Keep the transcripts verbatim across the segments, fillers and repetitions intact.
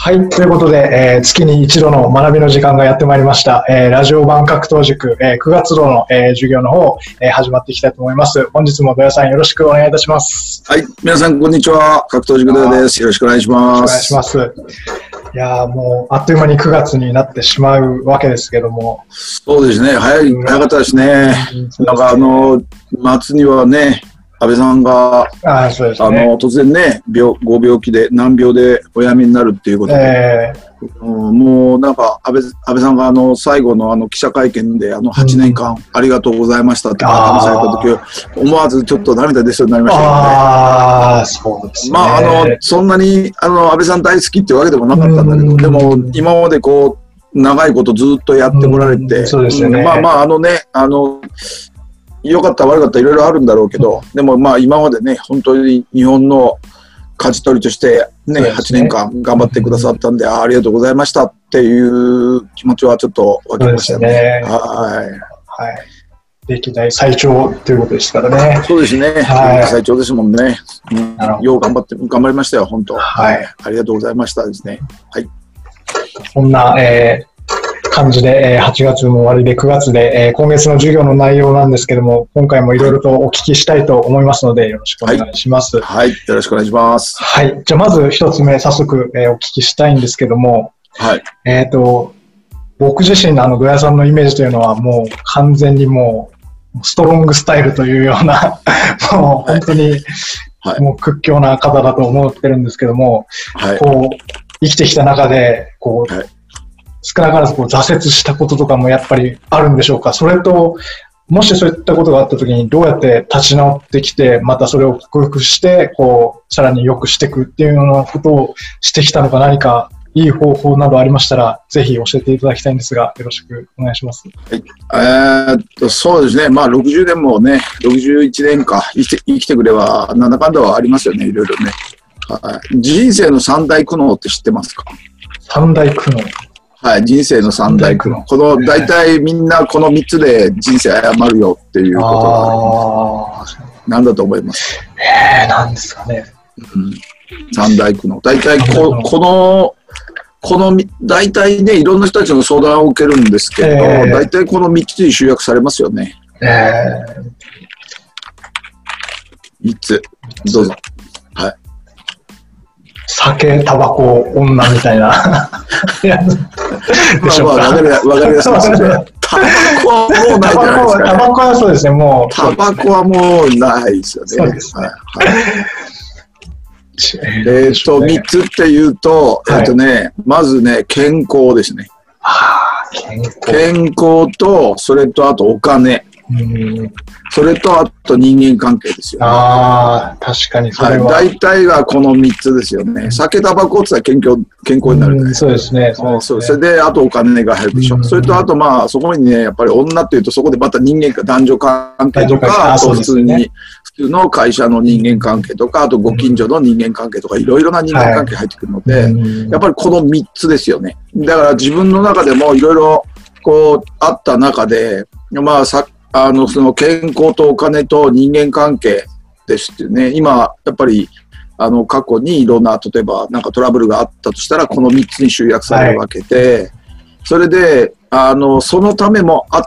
はい。ということで、えー、月に一度の学びの時間がやってまいりました。えー、ラジオ版格闘塾、えー、くがつ度の、えー、授業の方、えー、始まっていきたいと思います。本日も土屋さんよろしくお願いいたします。 はい。皆さん、こんにちは。格闘塾土屋です。よろしくお願いします。 よろしくお願いします。いやー、もう、あっという間にくがつになってしまうわけですけども。 そうですね。早い、早かったですね。うん、なんか、あの、末にはね、安倍さんが、 あ、そうですね、 あの突然ね病、ご病気で、難病でお辞めになるっていうことで、えーうん、もうなんか安倍、安倍さんがあの最後のあの記者会見で、あのはちねんかんありがとうございましたって話されたとき、思わずちょっと涙出そうになりましたよね。 ああ、そうですね。 まあ、あの、そんなにあの安倍さん大好きっていうわけでもなかったんだけど、でも今までこう、長いことずっとやってこられて、 そうですよね。 まあまあ、あのね、あの、良かった悪かったいろいろあるんだろうけど、でもまあ今までね、本当に日本の舵取りとしてね、ねはちねんかん頑張ってくださったんで、あ、ありがとうございましたっていう気持ちはちょっと湧きましたね。ね、はい。 はい。歴代最長ということですからね。 そうですね。はい、最長ですもんね。うん、よう頑張って、頑張りましたよ、本当。はい。ありがとうございましたですね。はい。 そんな、えー感じで、はちがつも終わりでくがつで、今月の授業の内容なんですけども、今回もいろいろとお聞きしたいと思いますので、よろしくお願いします。 はい、はい、よろしくお願いします。 はい。じゃあまず一つ目、早速、えー、お聞きしたいんですけども、 はい。 えっと、僕自身のあの、土屋さんのイメージというのは、もう完全にもう、ストロングスタイルというような、もう本当に、はい、もう屈強な方だと思ってるんですけども、はい、こう、生きてきた中で、こう、はい、少なからずこう挫折したこととかもやっぱりあるんでしょうか。それと、もしそういったことがあったときにどうやって立ち直ってきて、またそれを克服して、こう、さらに良くしていくっていうようなことをしてきたのか、何かいい方法などありましたら、ぜひ教えていただきたいんですが、よろしくお願いします。 はい。えー、っと、そうですね。まあ、ろくじゅうねんもね、ろくじゅういちねんか生きて、生きてくれば、なんだかんだはありますよね、いろいろね。はい。人生の三大苦悩って知ってますか？ 三大苦悩。 はい、人生の三大苦悩。この、大体みんなこの三つで人生謝るよっていうことがあります。何だと思います？ えー、何ですかね。 うん、三大苦悩。大体こ、この、この、大体ね、いろんな人たちの相談を受けるんですけど、えー、大体この三つに集約されますよね。えー、三つ。どうぞ。はい。 酒、タバコ、女みたいなやつでしょうか。 わかりやすいですね。タバコはもうないじゃないですか、ね。 タバコはそうですね、もう。 タバコはもうないですよね。 そうですね。 えっと、三つっていうと、えっとね、まずね、健康ですね。健康。健康と、それとあとお金。うんそれとあと人間関係ですよ、ね。 ああ、確かにそれは。 はい、大体がこのみっつですよね。酒、タバコって言ったら健康、健康になる、ね。 そうですね。 そうそう。それで、あとお金が入るでしょ。それとあとまあ、そこにね、やっぱり女っていうと、そこでまた人間か、男女関係とか、あと普通に、普通の会社の人間関係とか、あとご近所の人間関係とか、いろいろな人間関係入ってくるので、はい、やっぱりこのみっつですよね。だから自分の中でもいろいろ、こう、あった中で、まあ、さあの、その健康とお金と人間関係ですっていうね、今、やっぱり、あの、過去にいろんな、例えば、なんかトラブルがあったとしたら、このみっつに集約されるわけで、はい、それで、あの、そのためもあって、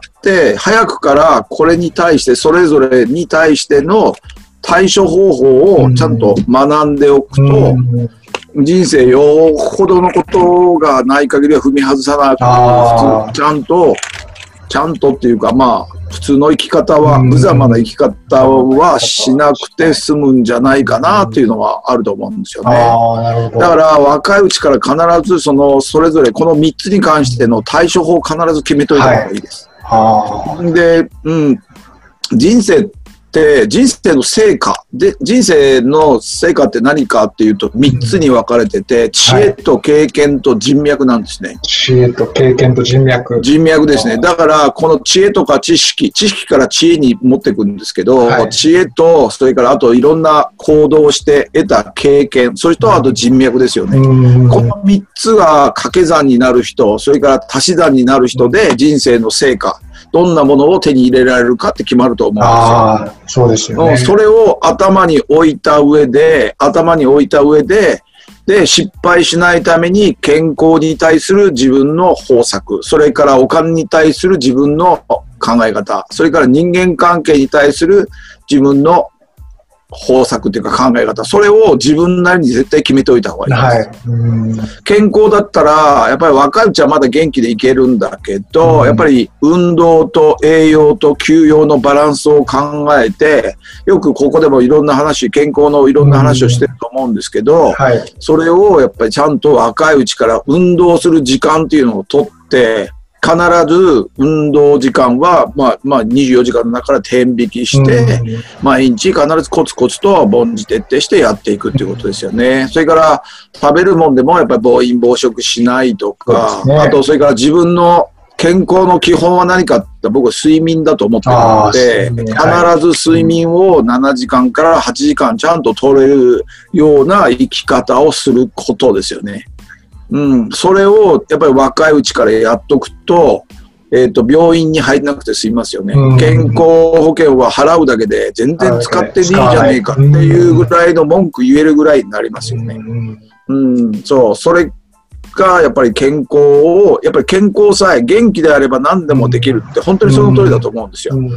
早くからこれに対して、それぞれに対しての対処方法をちゃんと学んでおくと、人生よほどのことがない限りは踏み外さなくて、普通、ちゃんと、ちゃんとっていうか、まあ、普通の生き方は、無様な生き方はしなくて済むんじゃないかなっていうのはあると思うんですよね。だから若いうちから必ずその、それぞれこのみっつに関しての対処法を必ず決めといた方がいいです。はい、で、うん、人生って人生の成果で、人生の成果って何かっていうとみっつに分かれてて、知恵と経験と人脈なんですね。 知恵と経験と人脈。 人脈ですね。だからこの知恵とか知識、知識から知恵に持っていくんですけど、はい、知恵とそれからあといろんな行動をして得た経験、それとあと人脈ですよね。このみっつが掛け算になる人、それから足し算になる人で人生の成果、どんなものを手に入れられるかって決まると思うんですよ。 ああ、そうですよね。 それを頭に置いた上で、頭に置いた上で、 で、失敗しないために健康に対する自分の方策、それからお金に対する自分の考え方、それから人間関係に対する自分の方策というか考え方、それを自分なりに絶対決めておいた方がいいです。はい、うん健康だったら、やっぱり若いうちはまだ元気でいけるんだけど、うん、やっぱり運動と栄養と休養のバランスを考えて、よくここでもいろんな話、健康のいろんな話をしてると思うんですけど、うんはい、それをやっぱりちゃんと若いうちから運動する時間っていうのをとって、必ず運動時間は、まあ、まあ、にじゅうよじかんの中から天引きして、うん、毎日必ずコツコツと凡事徹底してやっていくっていうことですよね。それから、食べるもんでもやっぱり暴飲暴食しないとか、ね、あと、それから自分の健康の基本は何かって僕は睡眠だと思っているので、必ず睡眠をななじかんからはちじかんちゃんと取れるような生き方をすることですよね。うん、それをやっぱり若いうちからやっとくと、えっと、病院に入らなくて済みますよね。健康保険は払うだけで全然使ってねえじゃねえかっていうぐらいの文句言えるぐらいになりますよね。うん、そう、それがやっぱり健康を、やっぱり健康さえ元気であれば何でもできるって本当にその通りだと思うんですよ。うん、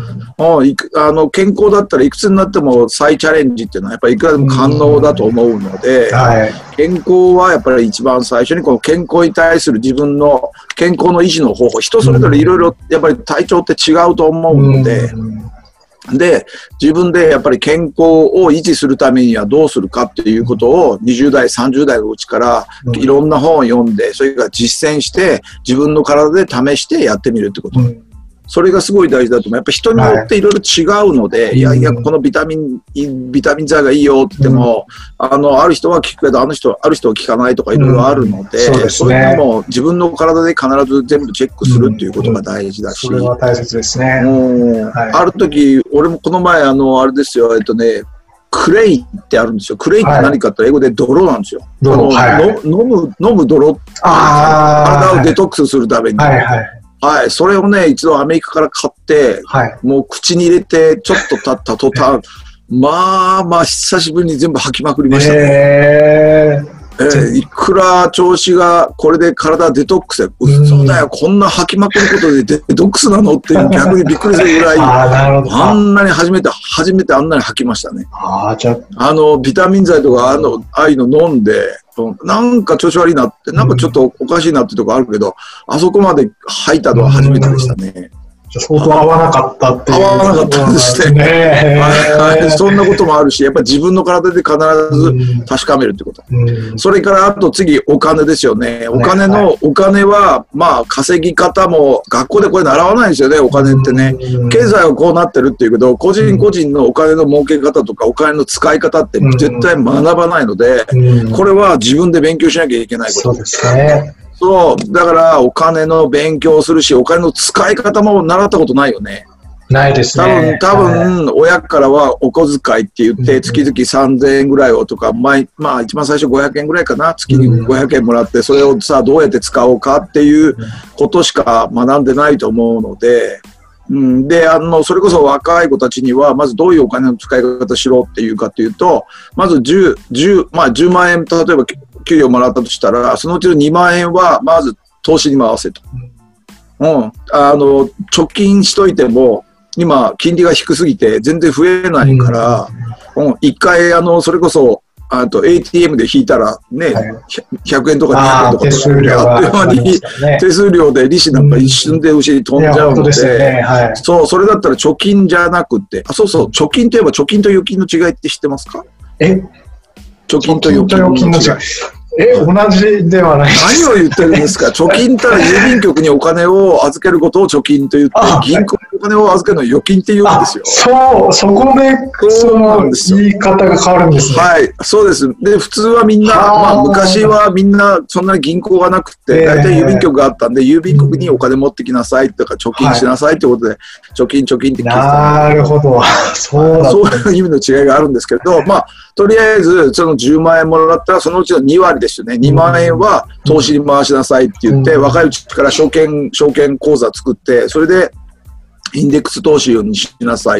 いくあの健康だったらいくつになっても再チャレンジっていうのはやっぱりいくらでも可能だと思うので、うんはい、健康はやっぱり一番最初にこの健康に対する自分の健康の維持の方法、人それぞれいろいろやっぱり体調って違うと思うので、うんで、自分でやっぱり健康を維持するためにはどうするかっていうことをにじゅう代、さんじゅう代のうちからいろんな本を読んで、それから実践して自分の体で試してやってみるってこと。それがすごい大事だと思う。やっぱ人によっていろいろ違うので、はい、いやいや、このビタミン、ビタミン剤がいいよって言っても、うん、あの、ある人は効くけど、あの人、ある人は効かないとかいろいろあるので、うん、そういうのも自分の体で必ず全部チェックするっていうことが大事だし。 うんうん、それは大切ですね。 うんはい、ある時、俺もこの前、あの、あれですよ、えっとね、クレイってあるんですよ。クレイって何かって英語で泥なんですよ。はい、あの、はい、飲む、飲む泥って体をデトックスするために。はいはいはい、それをね、一度アメリカから買って、はい、もう口に入れて、ちょっと経った途端、まあまあ、久しぶりに全部吐きまくりましたね。えーえー、いくら調子がこれで体デトックスで、嘘だよ、こんな吐きまくることでデトックスなのって逆にびっくりするぐらい、あ, あんなに初めて、初めてあんなに吐きましたね。あ, じゃあの、ビタミン剤とかあの、ああいうの飲んで、なんか調子悪いなって、なんかちょっとおかしいなってとこあるけど、あそこまで吐いたのは初めてでしたね。 相当合わなかったっていう。 合わなかったですね。はいはい。そんなこともあるし、やっぱり自分の体で必ず確かめるってこと。うん、それからあと次、お金ですよね。お金の、ねはい、お金は、まあ、稼ぎ方も、学校でこれ習わないんですよね、お金ってね。経済はこうなってるっていうけど、個人個人のお金の儲け方とか、お金の使い方って絶対学ばないので、これは自分で勉強しなきゃいけないこと。 そうですね。 そう。だから、お金の勉強をするし、お金の使い方も習ったことないよね。 ないですね。 多分、多分、親からはお小遣いって言って、月々さんぜんえんぐらいをとか、毎、まあ、一番最初ごひゃくえんぐらいかな。月にごひゃくえんもらって、それをさ、どうやって使おうかっていうことしか学んでないと思うので、うん、で、あの、それこそ若い子たちには、まずどういうお金の使い方しろっていうかっていうと、まずじゅう、じゅう、まあじゅうまんえん、例えば給料もらったとしたら、そのうちのにまんえんは、まず投資に回せと。うん。あの、貯金しといても、今、金利が低すぎて全然増えないから、うん、一回、あの、それこそ、あと エーティーエム で引いたらね、はい、ひゃくえんとかにひゃくえんとか手数料あっという間に、ね、手数料で利子なんか一瞬で後ろに飛んじゃうので、ねはい、そう、それだったら貯金じゃなくて、あ、そうそう、貯金といえば貯金と預金の違いって知ってますか？ え貯金と預金の違い。 え、同じではないです。 何を言ってるんですか？貯金ったら郵便局にお金を預けることを貯金と言って、銀行にお金を預けるのを預金って言うんですよ。 そう、そこで、そうなんですよ。言い方が変わるんですね。 はい、そうです。で、普通はみんな、まあ、昔はみんな、そんなに銀行がなくて、大体郵便局があったんで、郵便局にお金持ってきなさいとか、貯金しなさいってことで、貯金、貯金って聞いてた。 なるほど。そうだ。 そういう意味の違いがあるんですけど、まあ、とりあえず、そのじゅうまんえんもらったら、そのうちのにわりですよね。にまんえんは投資に回しなさいって言って、うん、若いうちから証券、証券口座作って、それでインデックス投資にしなさいと。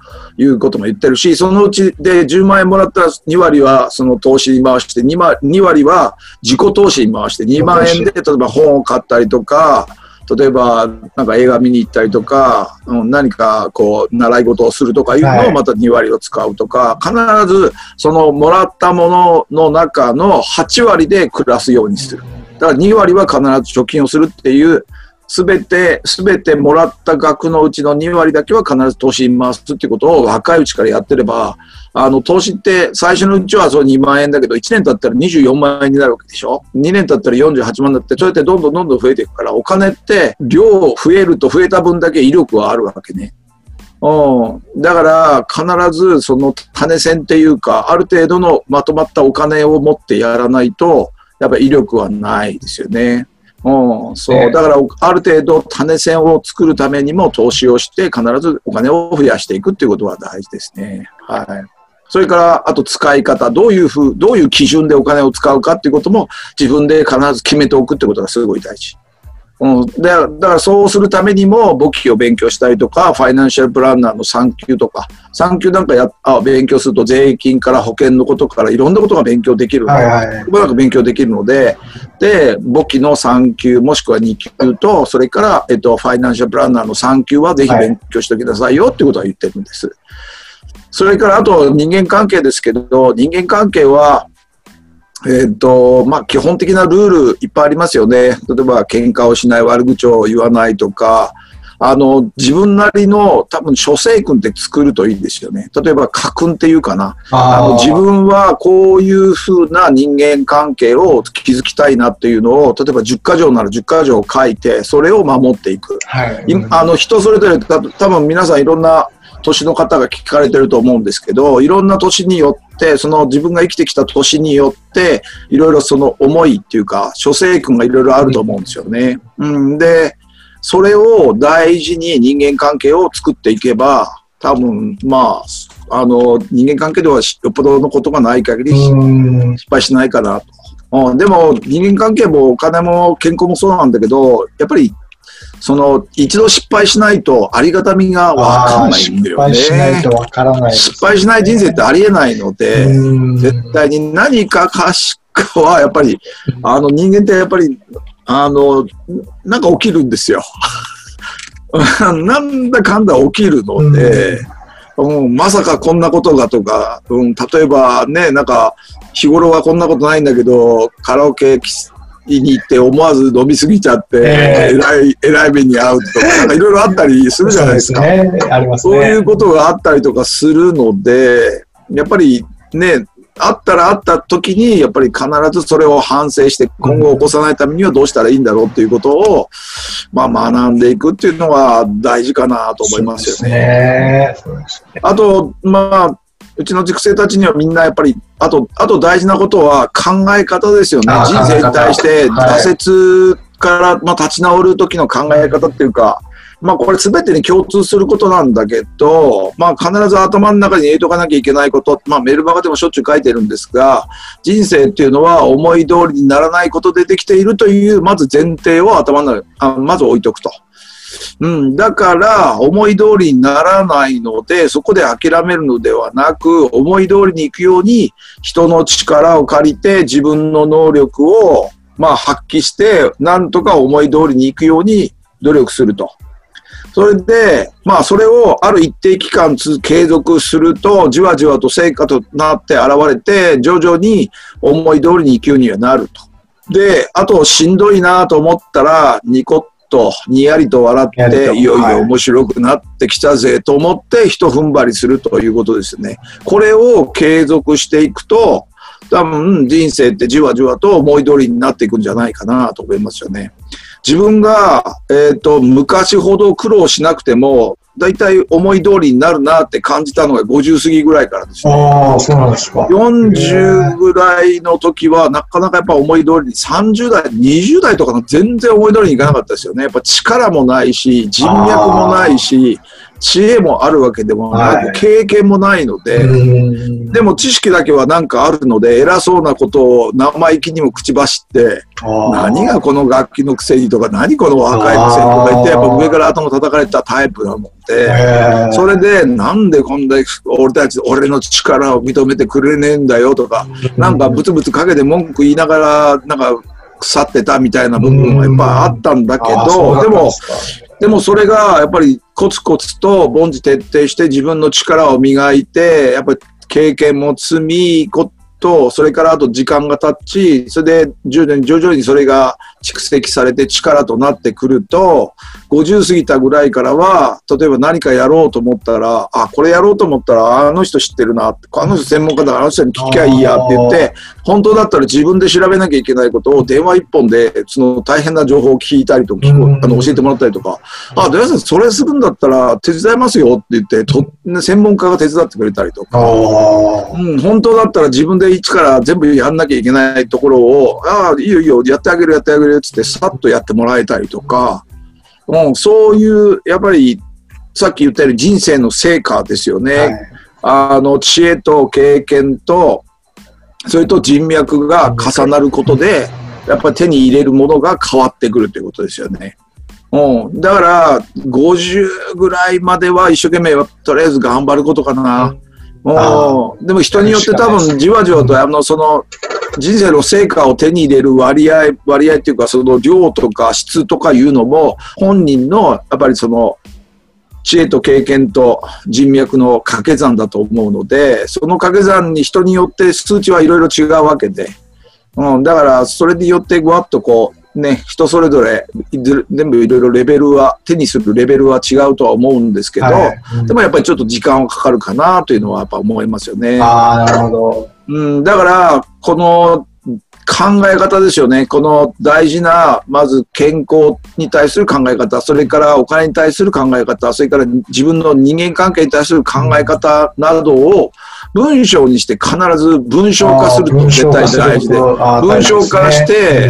いうことも言ってるし、そのうちでじゅうまんえんもらったらにわりはその投資に回して、にわりは自己投資に回して、にまんえんで例えば本を買ったりとか、例えばなんか映画見に行ったりとか、何かこう習い事をするとかいうのをまたにわりを使うとか、必ずそのもらったものの中のはちわりで暮らすようにする。だからにわりは必ず貯金をするっていう、すべて、すべてもらった額のうちのにわりだけは必ず投資に回すっていうことを若いうちからやってれば、あの、投資って最初のうちはそうにまんえんだけど、いちねん経ったらにじゅうよんまんえんになるわけでしょ？ に 年経ったらよんじゅうはちまんになって、そうやってどんどんどんどん増えていくから、お金って量増えると増えた分だけ威力はあるわけね。うん。だから必ずその種銭っていうか、ある程度のまとまったお金を持ってやらないと、やっぱり威力はないですよね。うん、そう。だから、ある程度種銭を作るためにも投資をして、必ずお金を増やしていくっていうことは大事ですね。はい。それから、あと使い方、どういうふう、どういう基準でお金を使うかっていうことも、自分で必ず決めておくってことがすごい大事。うん。で、だからそうするためにも、簿記を勉強したりとか、ファイナンシャルプランナーのさん級とか、さん級なんかやあ勉強すると税金から保険のことからいろんなことが勉強できるので、はいはい、なんか勉強できるので、で、簿記のさん級もしくはに級と、それから、えっと、ファイナンシャルプランナーのさん級はぜひ勉強しておきなさいよっていうことは言ってるんです。はい、それから、あと人間関係ですけど、人間関係は、えっと、まあ、基本的なルールいっぱいありますよね。例えば、喧嘩をしない、悪口を言わないとか、あの、自分なりの多分、諸生訓って作るといいですよね。例えば、家訓っていうかな。あの、自分はこういうふうな人間関係を築きたいなっていうのを、例えばじゅっかじょうならじゅっかじょうを書いて、それを守っていく。はい、あの、人それぞれ、た多分皆さんいろんな年の方が聞かれてると思うんですけど、いろんな年によって、その自分が生きてきた年によって、いろいろその思いっていうか、諸生訓がいろいろあると思うんですよね。うん、で、それを大事に人間関係を作っていけば、多分、まあ、あの、人間関係ではよっぽどのことがない限り失敗しないかなと。うん、でも、人間関係もお金も健康もそうなんだけど、やっぱり、その、一度失敗しないとありがたみがわかんないんだよね。 失敗しないとわからない、ね。 失敗しない人生ってありえないので、絶対に何かかしかは、やっぱり、あの、人間ってやっぱり、あの、なんか起きるんですよ。なんだかんだ起きるので、うん、まさかこんなことがとか、うん、例えばね、なんか、日頃はこんなことないんだけど、カラオケに行って思わず飲みすぎちゃって、えー、えらい、えらい目に遭うとか、なんかいろいろあったりするじゃないですか。そうですね、ありますね。そういうことがあったりとかするので、やっぱりね、あったらあった時に、やっぱり必ずそれを反省して、今後起こさないためにはどうしたらいいんだろうっていうことを、まあ学んでいくっていうのは大事かなと思いますよね。そうですね。あと、まあ、うちの塾生たちにはみんなやっぱり、あと、あと大事なことは考え方ですよね。人生に対して挫折からまあ立ち直る時の考え方っていうか、まあこれ全てに共通することなんだけど、まあ必ず頭の中に入れとかなきゃいけないこと、まあメルマガでもしょっちゅう書いてるんですが、人生っていうのは思い通りにならないことでできているという、まず前提を頭の中に、あまず置いとくと。うん、だから思い通りにならないので、そこで諦めるのではなく、思い通りに行くように人の力を借りて自分の能力をまあ発揮して、なんとか思い通りに行くように努力すると。それで、まあそれをある一定期間継続すると、じわじわと成果となって現れて、徐々に思い通りに行くようにはなると。で、あとしんどいなと思ったら、ニコッとにやりと笑って、いよいよ面白くなってきたぜと思って一踏ん張りするということですね。これを継続していくと、多分人生ってじわじわと思い通りになっていくんじゃないかなと思いますよね。自分が、えっと、昔ほど苦労しなくても、だいたい思い通りになるなって感じたのがごじゅう過ぎぐらいからですね。 ああ、そうなんですか。 よんじゅうぐらいの時は、なかなかやっぱ思い通りに、さんじゅうだい、にじゅうだいとかの全然思い通りにいかなかったですよね。やっぱ力もないし、人脈もないし、 知恵もあるわけでもなく、はい、経験もないので、でも知識だけはなんかあるので、偉そうなことを生意気にも口走って、何がこの楽器のくせにとか、何この若いくせにとか言って、やっぱ上から頭叩かれたタイプなもんで、それでなんでこんな俺たち、俺の力を認めてくれねえんだよとか、なんかブツブツ陰で文句言いながら、なんか腐ってたみたいな部分はやっぱあったんだけど、でも、でもそれがやっぱりコツコツと凡事徹底して自分の力を磨いて、やっぱり経験も積み、と、それからあと時間が経ち、それで徐々に徐々にそれが蓄積されて力となってくると、ごじゅう過ぎたぐらいからは、例えば何かやろうと思ったら、あ、これやろうと思ったら、あの人知ってるな、あの人専門家だからあの人に聞きゃいいやって言って、本当だったら自分で調べなきゃいけないことを電話一本で、その大変な情報を聞いたりとか、あの教えてもらったりとか、あ、土屋さんそれするんだったら手伝いますよって言って、と専門家が手伝ってくれたりとか、うん、本当だったら自分で一から全部やんなきゃいけないところを、ああ、いいよいいよ、やってあげるやってあげるっつってさっとやってもらえたりとか、うん、そういう、やっぱり、さっき言ったように人生の成果ですよね。はい、あの、知恵と経験と、それと人脈が重なることで、やっぱり手に入れるものが変わってくるということですよね。うん、だから、ごじゅうぐらいまでは一生懸命、とりあえず頑張ることかな。うん、でも人によって多分じわじわとあのその人生の成果を手に入れる割合割合っていうかその量とか質とかいうのも本人のやっぱりその知恵と経験と人脈の掛け算だと思うので、その掛け算に人によって数値はいろいろ違うわけで、うん、だからそれによってぐわっとこうね、人それぞれ全部いろいろレベルは手にするレベルは違うとは思うんですけど、はいうん、でもやっぱりちょっと時間はかかるかなというのはやっぱ思いますよね。 ああ、なるほど。 うん、だからこの考え方ですよね。この大事なまず健康に対する考え方、それからお金に対する考え方、それから自分の人間関係に対する考え方などを文章にして必ず文章化すると絶対大事で、文章化して、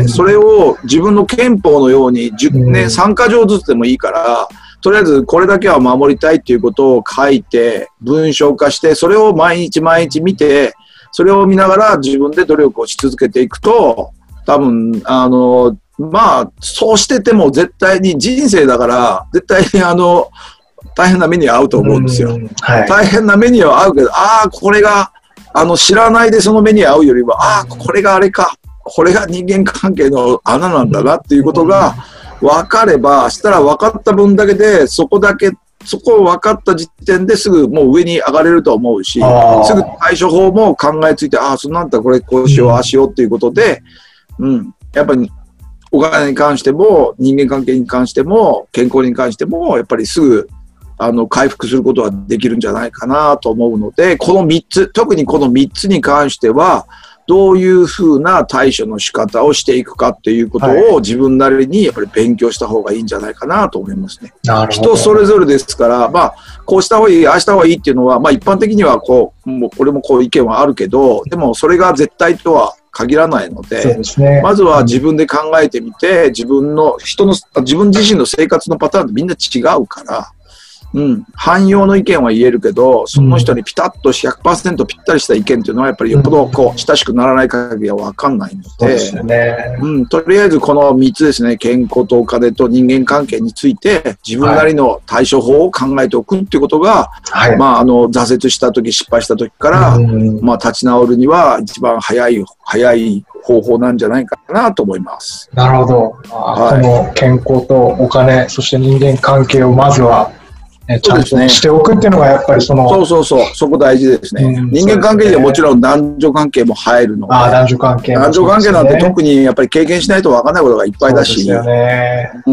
それを自分の憲法のようにじゅうね、さんかじょうずつでもいいから、とりあえずこれだけは守りたいっていうことを書いて、文章化して、それを毎日毎日見て、それを見ながら自分で努力をし続けていくと、多分、あの、まあ、そうしてても絶対に人生だから、絶対にあの、大変な目に遭うと思うんですよ。はい、大変な目には遭うけど、ああ、これが、あの、知らないでその目に遭うよりは、ああ、これがあれか、これが人間関係の穴なんだなっていうことが分かれば、したら分かった分だけで、そこだけ、そこを分かった時点ですぐもう上に上がれると思うし、すぐ対処法も考えついて、ああ、そんなんだったらこれこうしよう、ああしようっていうことで、うん、やっぱりお金に関しても、人間関係に関しても、健康に関しても、やっぱりすぐ、あの、回復することができるんじゃないかなと思うので、このみっつ、特にこのみっつに関しては、どういうふうな対処の仕方をしていくかっていうことを自分なりにやっぱり勉強した方がいいんじゃないかなと思いますね。なるほど。人それぞれですから、まあ、こうした方がいい、ああした方がいいっていうのは、まあ一般的にはこう、もうこれもこう意見はあるけど、でもそれが絶対とは限らないので、そうですね、まずは自分で考えてみて、自分の人の、自分自身の生活のパターンってみんな違うから、うん、汎用の意見は言えるけど、その人にピタッと ひゃくパーセント ぴったりした意見っていうのはやっぱりよっぽどこう親しくならない限りは分かんないので、そうですね、うん、とりあえずこのみっつですね、健康とお金と人間関係について自分なりの対処法を考えておくっていうことが、はい、まあ、あの挫折した時、失敗した時から、うん、まあ、立ち直るには一番早い早い方法なんじゃないかなと思います。 なるほど。はい、この健康とお金、そして人間関係をまずはね、ちゃんとしておくっていうのがやっぱりその、 そうそうそう、そこ大事ですね。うん、人間関係にはもちろん男女関係も入るので、あ、男女関係、ね、男女関係なんて特にやっぱり経験しないと分かんないことがいっぱいだし、そうですよね。うん、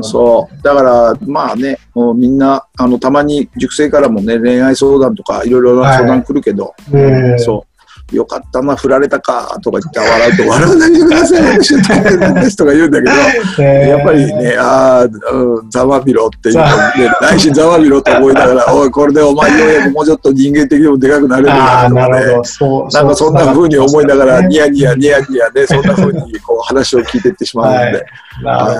そう。だからまあね、もうみんなあのたまに塾生からもね、恋愛相談とかいろいろな相談来るけど、はい、そう。 よかったな、振られたかとか言って笑うと、笑わないでください、私は大変なんですとか言うんだけど、やっぱりね、ああ、うん、ざまみろっていうか、ね、内心ざまみろと思いながら、おい、これでお前ようやくもうちょっと人間的にもでかくなれるかとかね、なんかそんな風に思いながら、ニヤニヤニヤニヤね、そんな風にこう話を聞いていってしまうので、はい、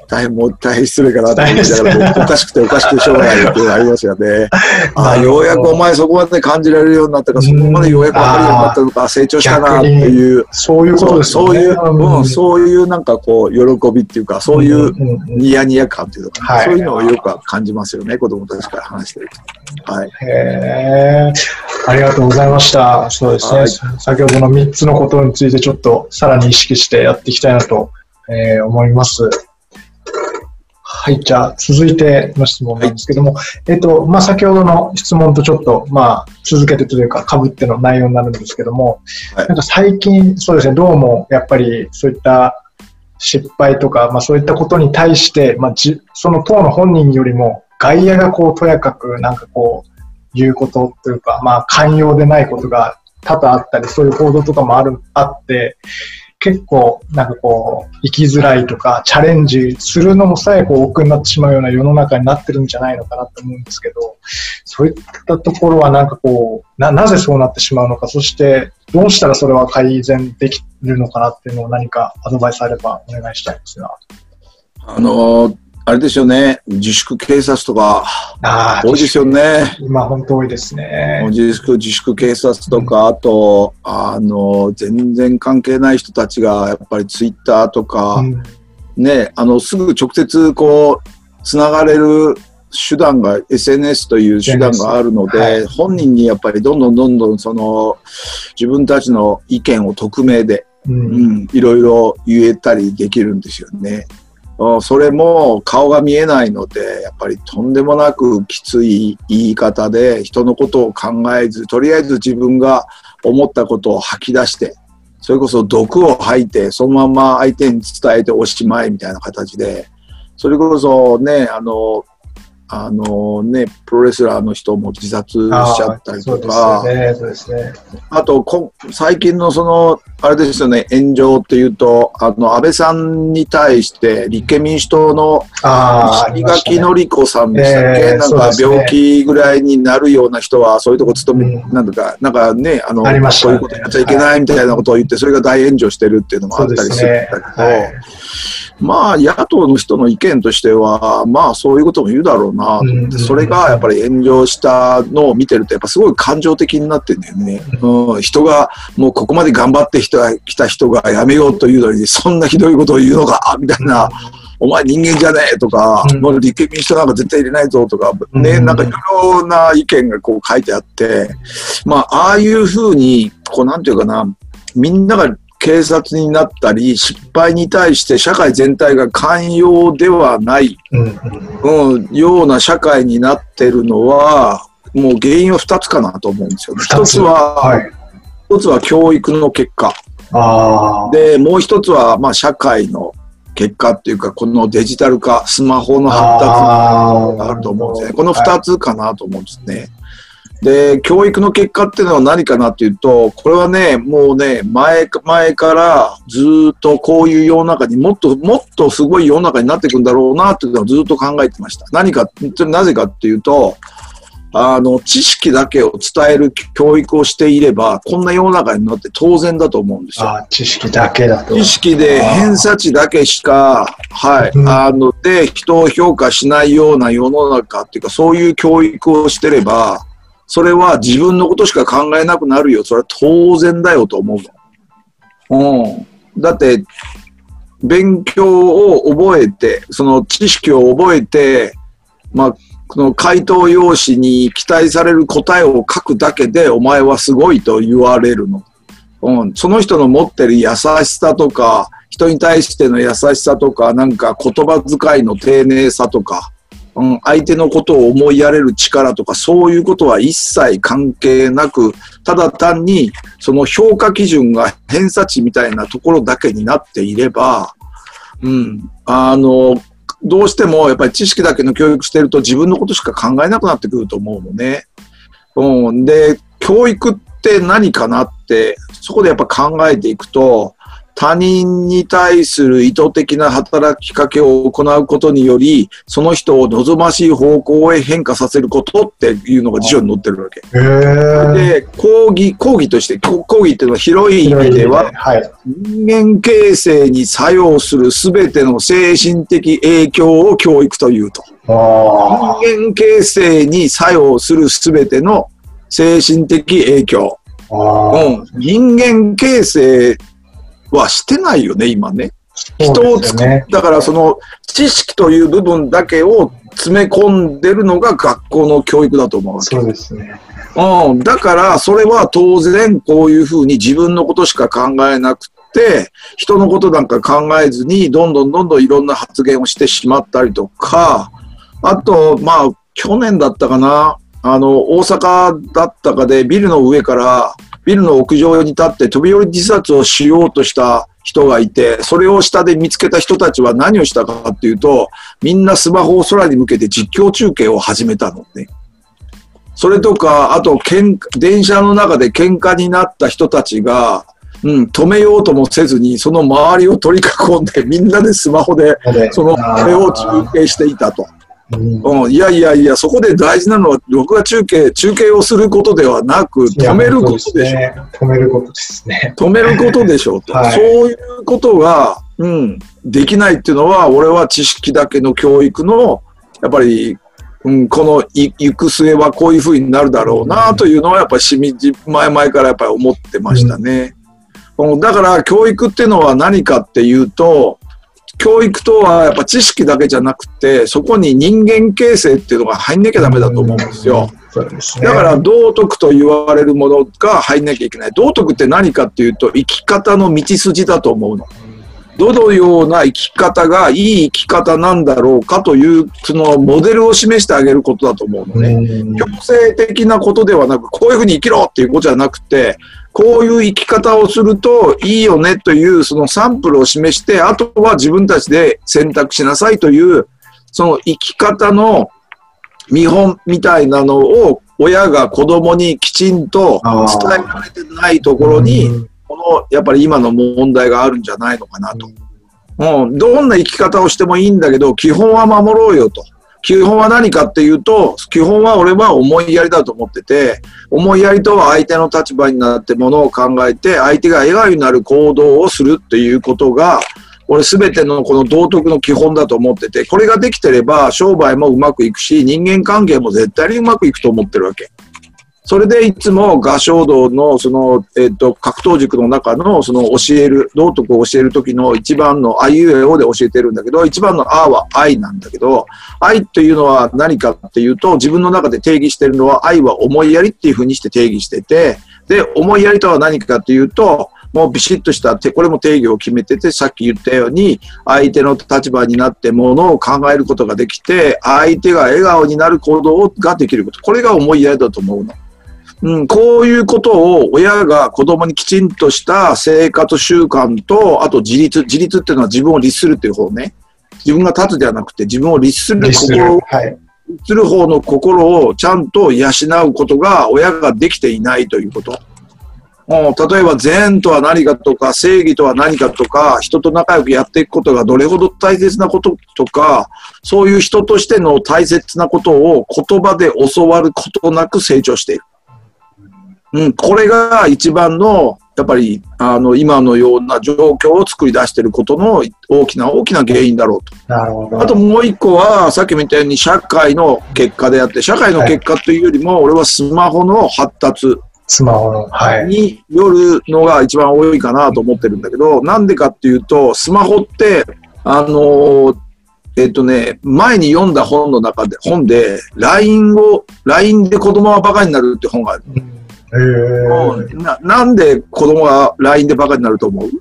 大変もう大変失礼かなと思いながら、おかしくておかしくてしょうがないっていうのがありますよね。ああ、ようやくお前そこまで感じられるようになったか、そこまでようやく分かるようになったのか、成長したなっていう、 そういうことですよね。 そういう、うん、そういうなんかこう、喜びっていうか、そういうニヤニヤ感っていうか、そういうのをよく感じますよね、子供たちから話してると。はい。 へー、ありがとうございました。そうですね。はい、先ほどのみっつのことについてちょっとさらに意識してやっていきたいなと、えー、思います。はい、じゃあ続いての質問なんですけども、はい、えっと、まあ、先ほどの質問とちょっと、まあ、続けてというか被っての内容になるんですけども、はい、なんか最近、そうですね、どうもやっぱりそういった失敗とか、まあ、そういったことに対して、まあ、じその当の本人よりも外野がこうとやかくなんかこう言うことというか、まあ、寛容でないことが多々あったり、そういう報道とかもあるあって、結構なんかこう生きづらいとかチャレンジするのもさえこう億劫になってしまうような世の中になってるんじゃないのかなと思うんですけど、そういったところはなんかこう な, なぜそうなってしまうのか、そしてどうしたらそれは改善できるのかなっていうのを何かアドバイスあればお願いしたいんですが。 あのーあれですよね、自粛警察とか多いですよね。 今本当多いですね。 自粛、自粛警察とか、うん、あと、あの、全然関係ない人たちが、やっぱりツイッターとか、うん、ね、あの、すぐ直接こう、つながれる手段が、エスエヌエス という手段があるので、はい、本人にやっぱりどんどんどんどん、その、自分たちの意見を匿名で、うんうん、いろいろ言えたりできるんですよね。それも顔が見えないので、やっぱりとんでもなくきつい言い方で人のことを考えず、とりあえず自分が思ったことを吐き出して、それこそ毒を吐いて、そのまま相手に伝えておしまいみたいな形で、それこそね、あの、あのね、プロレスラーの人も自殺しちゃったりとか、あとこ最近のそのあれですよね、炎上っていうと、あの安倍さんに対して立憲民主党の石垣のり子さんでしたっけ、えー、なんか病気ぐらいになるような人はそういうとこ勤め、うん、なんだかなんかね、あのあ、ね、そういうことやっちゃいけないみたいなことを言って、それが大炎上してるっていうのもあったりするんだけど、はい、まあ野党の人の意見としてはまあそういうことも言うだろうなと思って、それがやっぱり炎上したのを見てるとやっぱすごい感情的になってんだよね、うん、人がもうここまで頑張って人が来た人がやめようというのにそんなひどいことを言うのかみたいな、お前人間じゃねえとか、もう立憲民主党なんか絶対入れないぞとかね、なんかいろいろな意見がこう書いてあって、まあああいうふうにこうなんていうかな、みんなが警察になったり失敗に対して社会全体が寛容ではない、うんうん、ような社会になってるのはもう原因はふたつかなと思うんですよね。ひとつは、はい、ひとつは教育の結果あで、もう一つはまあ社会の結果っていうか、このデジタル化、スマホの発達があると思うんですね。このふたつかなと思うんですね。で、教育の結果っていうのは何かなっていうと、これはね、もうね、前、前からずっとこういう世の中にもっと、もっとすごい世の中になっていくんだろうなっていうのをずっと考えてました。何か、なぜかっていうと、あの、知識だけを伝える教育をしていれば、こんな世の中になって当然だと思うんですよ。 あ、知識だけだと。 知識で偏差値だけしか、はい、うん、あの、で、人を評価しないような世の中っていうか、そういう教育をしてれば、それは自分のことしか考えなくなるよ。それは当然だよと思うの。うん。だって、勉強を覚えて、その知識を覚えて、まあ、この回答用紙に期待される答えを書くだけで、お前はすごいと言われるの。うん。その人の持ってる優しさとか、人に対しての優しさとか、なんか言葉遣いの丁寧さとか、うん、相手のことを思いやれる力とか、そういうことは一切関係なく、ただ単にその評価基準が偏差値みたいなところだけになっていれば、うん、あの、どうしてもやっぱり知識だけの教育してると自分のことしか考えなくなってくると思うのね。うん、で、教育っって何かなって、そこでやっぱ考えていくと、他人に対する意図的な働きかけを行うことにより、その人を望ましい方向へ変化させることっていうのが辞書に載ってるわけ。で、講義、講義として、講義っていうのは広い意味では、はい、人間形成に作用するすべての精神的影響を教育というと。人間形成に作用するすべての精神的影響。うん、人間形成はしてないよね、今ね。人を作る。だからその知識という部分だけを詰め込んでるのが学校の教育だと思うわけ。 そうですね。 うん。だからそれは当然こういうふうに自分のことしか考えなくて、人のことなんか考えずにどんどんどんどんいろんな発言をしてしまったりとか、あと、まあ、去年だったかな、あの、大阪だったかでビルの上からビルの屋上に立って飛び降り自殺をしようとした人がいて、それを下で見つけた人たちは何をしたかっていうと、みんなスマホを空に向けて実況中継を始めたのね。それとか、あと、喧嘩、電車の中で喧嘩になった人たちが、うん、止めようともせずに、その周りを取り囲んで、みんなでスマホで、その、あれを中継していたと。うん、いやいやいや、そこで大事なのは、録画中継、中継をすることではなく、止めることでしょ。 ね、止めることですね。 止めることでしょうと、はい。そういうことが、うん、できないっていうのは、俺は知識だけの教育の、やっぱり、うん、この行く末はこういうふうになるだろうな、というのは、やっぱりしみじ、前々からやっぱり思ってましたね。うん、だから、教育っていうのは何かっていうと、教育とはやっぱ知識だけじゃなくて、そこに人間形成っていうのが入んなきゃダメだと思うんですよ。 そうですね。 だから道徳と言われるものが入んなきゃいけない。道徳って何かっていうと、生き方の道筋だと思うの。どのような生き方がいい生き方なんだろうかという、そのモデルを示してあげることだと思うのね。強制的なことではなく、こういうふうに生きろっていうことじゃなくて、こういう生き方をするといいよねというそのサンプルを示して、あとは自分たちで選択しなさいという、その生き方の見本みたいなのを親が子供にきちんと伝えられてないところに、このやっぱり今の問題があるんじゃないのかなと。うん、どんな生き方をしてもいいんだけど、基本は守ろうよと。基本は何かっていうと、基本は俺は思いやりだと思ってて、思いやりとは相手の立場になってものを考えて、相手が笑顔になる行動をするっていうことが、俺すべてのこの道徳の基本だと思ってて、これができてれば商売もうまくいくし、人間関係も絶対にうまくいくと思ってるわけ。それでいつも合唱道のその、えっと、格闘塾の中のその教える、道徳を教える時の一番のあいうえおで教えてるんだけど、一番のあは愛なんだけど、愛というのは何かっていうと、自分の中で定義してるのは愛は思いやりっていうふうにして定義してて、で、思いやりとは何かっていうと、もうビシッとした、これも定義を決めてて、さっき言ったように、相手の立場になってものを考えることができて、相手が笑顔になる行動ができること。これが思いやりだと思うの。うん、こういうことを親が子供にきちんとした生活習慣と、あと自立。自立っていうのは自分を律するっていう方ね。自分が立つではなくて自分を律する心を、はい、律する方の心をちゃんと養うことが親ができていないということ。例えば善とは何かとか正義とは何かとか人と仲良くやっていくことがどれほど大切なこととかそういう人としての大切なことを言葉で教わることなく成長している。うん、これが一番のやっぱりあの今のような状況を作り出していることの大きな大きな原因だろうと。 なるほど。 あともう一個はさっきも言ったように社会の結果であって社会の結果というよりも俺はスマホの発達スマホの、はい、 によるのが一番多いかなと思ってるんだけど、なんでかっていうと、スマホって、あのー、えっとね、前に読んだ本の中で、本で、ライン を、ライン で子供はバカになるって本がある。 へー。 な、なんで子供が ライン でバカになると思う？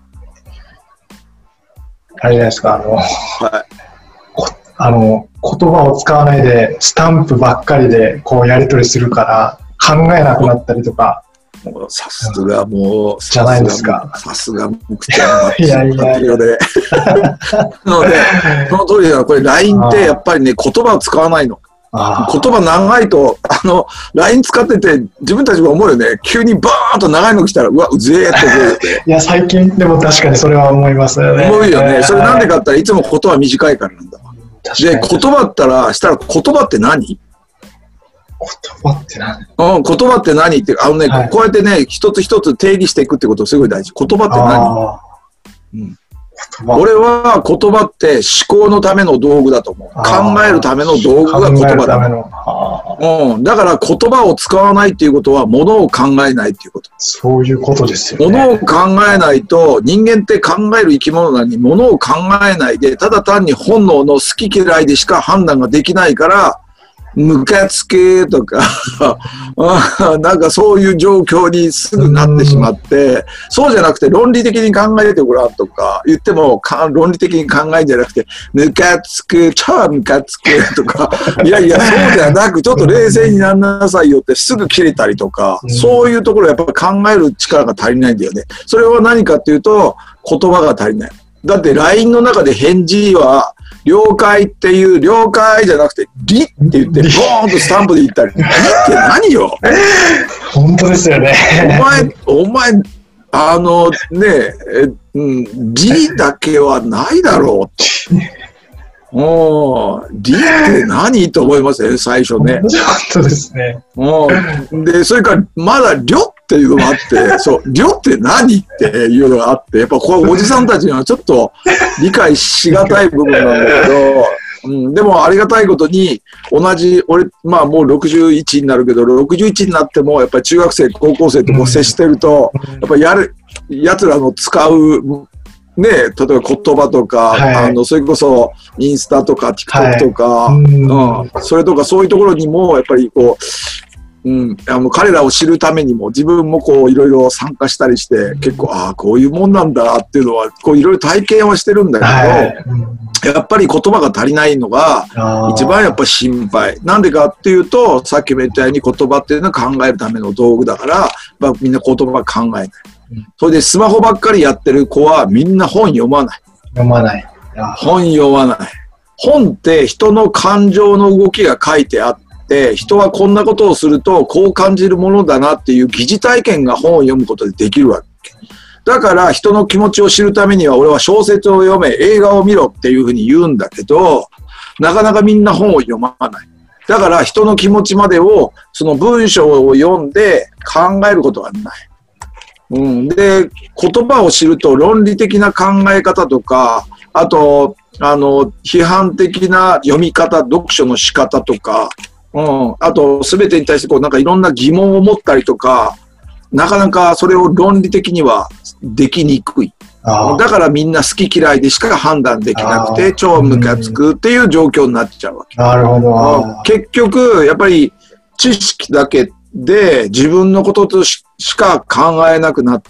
あれじゃないですか、あの、はい、あの、言葉を使わないで、スタンプばっかりで、こう、やり取りするから、考えなくなったりとか。 さすがもう、 じゃないですか。 さすが、僕ちゃん。 いやいやいや。 で。なので、その通りだ。これ ライン ってやっぱりね、言葉を使わないの。 言葉長いと、あの、ライン 使ってて、自分たちも思うよね。急にバーンと長いの来たら、うわ、うぜーって思うよね。 いや、最近でも確かにそれは思いますよね。 思うよね。それなんでかって言ったらいつも言葉短いからなんだ。で、言葉ったら、したら言葉って何？ 言葉って何？ うん、言葉って何って、あのね、はい、こうやってね、一つ一つ定義していくってことすごい大事。言葉って何？うん、俺は言葉って思考のための道具だと思う。考えるための道具が言葉だ。うん。だから言葉を使わないっていうことは物を考えないっていうこと。 そういうことですよね。 物を考えないと、人間って考える生き物なのに物を考えないで、ただ単に本能の好き嫌いでしか判断ができないから、ムカつけとかなんかそういう状況にすぐなってしまって、そうじゃなくて論理的に考えてごらんとか言っても論理的に考えんじゃなくて、ムカつく、超ムカつくとか、いやいやそうじゃなくちょっと冷静になんなさいよってすぐ切れたりとか、そういうところやっぱり考える力が足りないんだよね。それは何かっていうと言葉が足りない。だって ライン の中で返事は了解っていう了解じゃなくてリって言ってボーンとスタンプで言ったり、リって何よ。 本当ですよね。 お前お前あのねえ、うん、リだけはないだろうと。おリって何と思いますね、最初ね。 本当ですね。 でそれからまだりょっていうのがあって、そうりょって何っていうのがあって、やっぱこれおじさんたちにはちょっと理解しがたい部分なんだけど、うん、でもありがたいことに同じ俺まあもうろくじゅういちになるけど、ろくじゅういちになってもやっぱり中学生高校生とこう接してると、やっぱりやるやつらの使うね、例えば言葉とか、はい、あのそれこそインスタとか TikTok とか、はい、うん、それとかそういうところにもやっぱりこう、うん、あの彼らを知るためにも自分もこういろいろ参加したりして、結構ああこういうもんなんだっていうのはこういろいろ体験はしてるんだけど、はい、やっぱり言葉が足りないのが一番やっぱ心配。なんでかっていうと、さっきも言ったように言葉っていうのは考えるための道具だから、まあ、みんな言葉は考えない。それでスマホばっかりやってる子はみんな本読まない。 読まない。 本読まない。本って人の感情の動きが書いてあって、人はこんなことをするとこう感じるものだなっていう疑似体験が本を読むことでできるわけ。だから人の気持ちを知るためには俺は小説を読め、映画を見ろっていうふうに言うんだけど、なかなかみんな本を読まない。だから人の気持ちまでをその文章を読んで考えることがない。うん、で言葉を知ると論理的な考え方とか、あとあの批判的な読み方、読書の仕方とか、うん、あと全てに対してこうなんかいろんな疑問を持ったりとか、なかなかそれを論理的にはできにくい。だからみんな好き嫌いでしか判断できなくて超ムカつくっていう状況になっちゃうわけ。 なるほど。 結局やっぱり知識だけで自分のこととしか考えなくなって、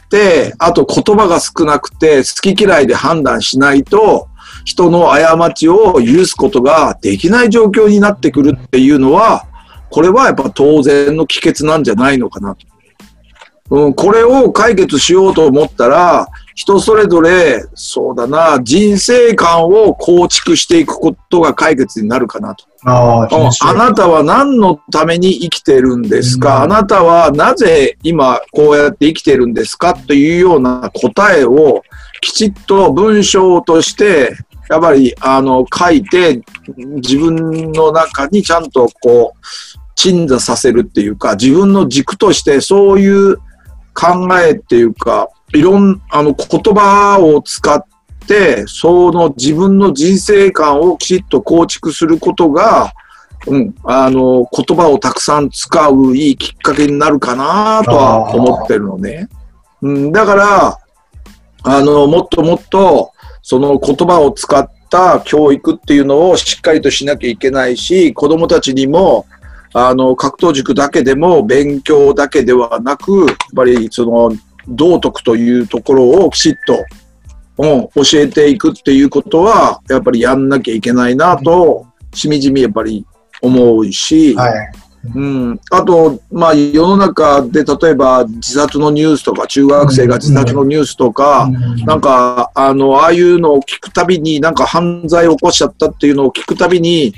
あと言葉が少なくて好き嫌いで判断しないと人の過ちを許すことができない状況になってくるっていうのは、これはやっぱ当然の帰結なんじゃないのかなと。うん、これを解決しようと思ったら、人それぞれそうだな、人生観を構築していくことが解決になるかなと。あ, あなたは何のために生きてるんですか、うん、あなたはなぜ今こうやって生きてるんですかというような答えをきちっと文章としてやっぱりあの書いて、自分の中にちゃんとこう鎮座させるっていうか、自分の軸としてそういう考えっていうか、いろんあの言葉を使ってその自分の人生観をきちっと構築することが、うん、あの言葉をたくさん使ういいきっかけになるかなとは思ってるのね。うん、だからあのもっともっとその言葉を使った教育っていうのをしっかりとしなきゃいけないし、子どもたちにもあの格闘塾だけでも勉強だけではなく、やっぱりその道徳というところをきちっと、うん、教えていくっていうことはやっぱりやんなきゃいけないなとしみじみやっぱり思うし、はい、うん、あと、まあ、世の中で例えば自殺のニュースとか、中学生が自殺のニュースとか、うん、なんかあのああいうのを聞くたびに、なんか犯罪を起こしちゃったっていうのを聞くたびに、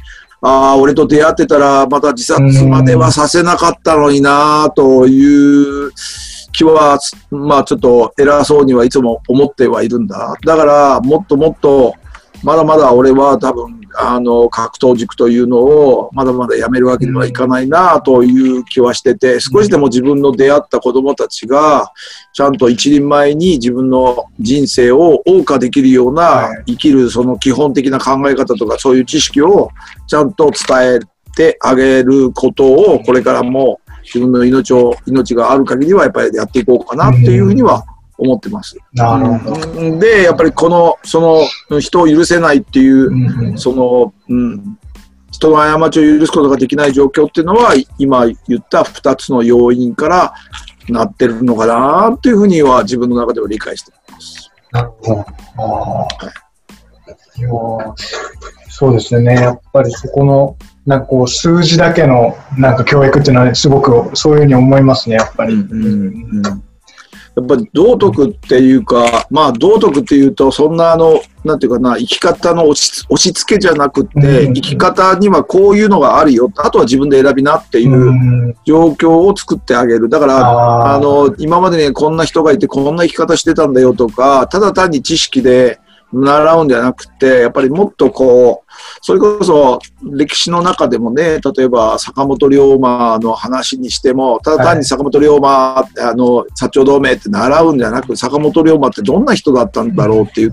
ああ、俺と出会ってたらまた自殺まではさせなかったのになという気は、まあちょっと偉そうにはいつも思ってはいるんだ。だからもっともっとまだまだ俺は多分あの格闘塾というのをまだまだやめるわけにはいかないなという気はしてて、少しでも自分の出会った子どもたちがちゃんと一人前に自分の人生を謳歌できるような生きるその基本的な考え方とかそういう知識をちゃんと伝えてあげることをこれからも自分の命を命がある限りはやっぱりやっていこうかなっていうふうには思ってます。 なるほど。で、やっぱりこの、その、人を許せないっていう、うんうん、その、うん、人の過ちを許すことができない状況っていうのは、今言ったふたつの要因からなってるのかなっていうふうには自分の中では理解しています。 なるほど。あ、はい、いやそうですね。やっぱりそこの、なんかこう、数字だけの、なんか教育っていうのは、ね、すごくそういうふうに思いますね、やっぱり。うんうんうんやっぱり道徳っていうか、まあ道徳っていうと、そんなあの、なんていうかな、生き方の押し、押し付けじゃなくって、生き方にはこういうのがあるよ。あとは自分で選びなっていう状況を作ってあげる。だから、あの、今までね、こんな人がいて、こんな生き方してたんだよとか、ただ単に知識で習うんじゃなくて、やっぱりもっとこう、それこそ歴史の中でもね、例えば坂本龍馬の話にしても、ただ単に坂本龍馬、はい、あの、薩長同盟って習うんじゃなく、坂本龍馬ってどんな人だったんだろうって言って、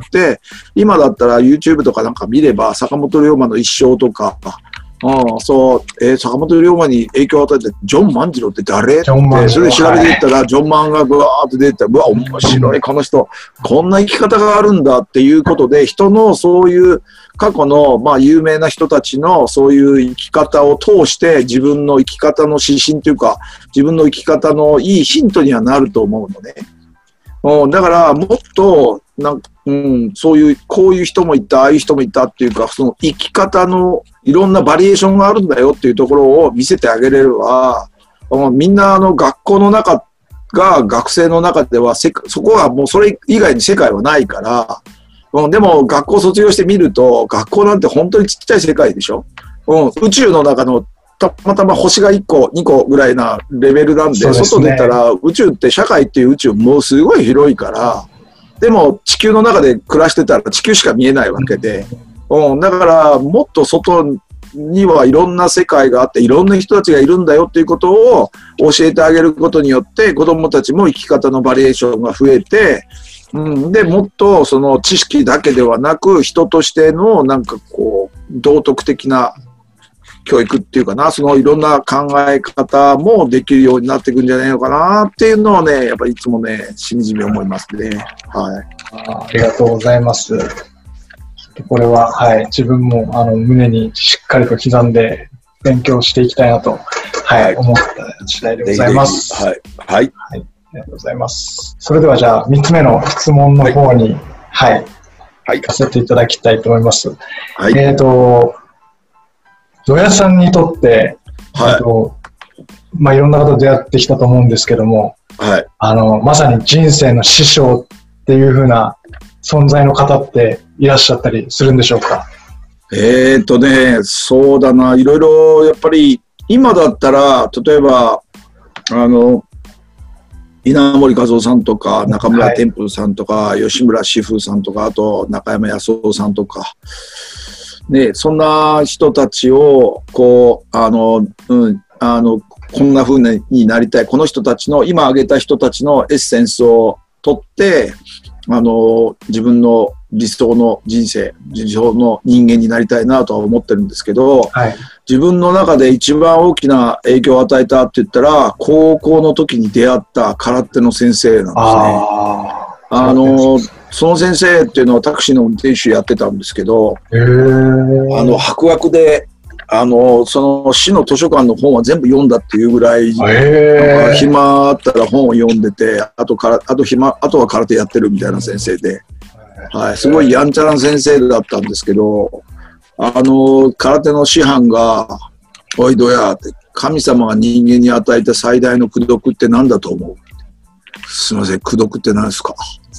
今だったら YouTube とかなんか見れば、坂本龍馬の一生とか、うん、そう、えー、坂本龍馬に影響を与えて、ジョン万次郎って誰って、それで調べていったら、はい、ジョン万がブワーって出てたら、うわ、面白い、この人、こんな生き方があるんだっていうことで、人のそういう過去の、まあ、有名な人たちのそういう生き方を通して、自分の生き方の指針というか、自分の生き方のいいヒントにはなると思うのね。うん、だから、もっと、なんうん、そういう、こういう人もいた、ああいう人もいたっていうか、その生き方のいろんなバリエーションがあるんだよっていうところを見せてあげれれば、うん、みんなあの学校の中が、学生の中ではせ、そこはもうそれ以外に世界はないから、うん、でも学校卒業してみると、学校なんて本当にちっちゃい世界でしょ。うん、宇宙の中のたまたま星がいっこ、にこぐらいなレベルなんで、でね、外出たら宇宙って社会っていう宇宙もうすごい広いから、でも地球の中で暮らしてたら地球しか見えないわけで、うん、だからもっと外にはいろんな世界があっていろんな人たちがいるんだよっていうことを教えてあげることによって子どもたちも生き方のバリエーションが増えて、うん、でもっとその知識だけではなく人としてのなんかこう道徳的な教育っていうかな、そのいろんな考え方もできるようになっていくんじゃないのかなっていうのをね、やっぱりいつもね、しみじみ思いますね。はい。 あ、ありがとうございます。これは、はい、自分もあの胸にしっかりと刻んで勉強していきたいなと、はいはい、思った次第でございます。 はい。はい。はい。 ありがとうございます。それではじゃあみっつめの質問の方に、はい、はい、はい、行かせていただきたいと思います。はい。えっと、土屋さんにとって、はい、えっと、まあ、いろんな方と出会ってきたと思うんですけども、はい、あの、まさに人生の師匠っていう風な存在の方っていらっしゃったりするんでしょうか？ えーっとね、そうだな、いろいろやっぱり今だったら、例えば、あの、稲森和夫さんとか、中村天風さんとか、はい、吉村志風さんとか、あと中山康夫さんとか、ね、そんな人たちを、こう、あの、うん、あの、こんな風になりたい。この人たちの、今挙げた人たちのエッセンスを取って、あの、自分の理想の人生、理想の人間になりたいなとは思ってるんですけど、はい、自分の中で一番大きな影響を与えたって言ったら、高校の時に出会った空手の先生なんですね。ああの、その先生っていうのはタクシーの運転手やってたんですけど、あの、博学で、あの、その市の図書館の本は全部読んだっていうぐらい、なんか暇あったら本を読んでて、あとから、あと暇、あとは空手やってるみたいな先生で、はい、すごいやんちゃな先生だったんですけど、あの、空手の師範が、おいどやって、神様が人間に与えた最大の功徳って何だと思う？すいません、功徳って何ですか？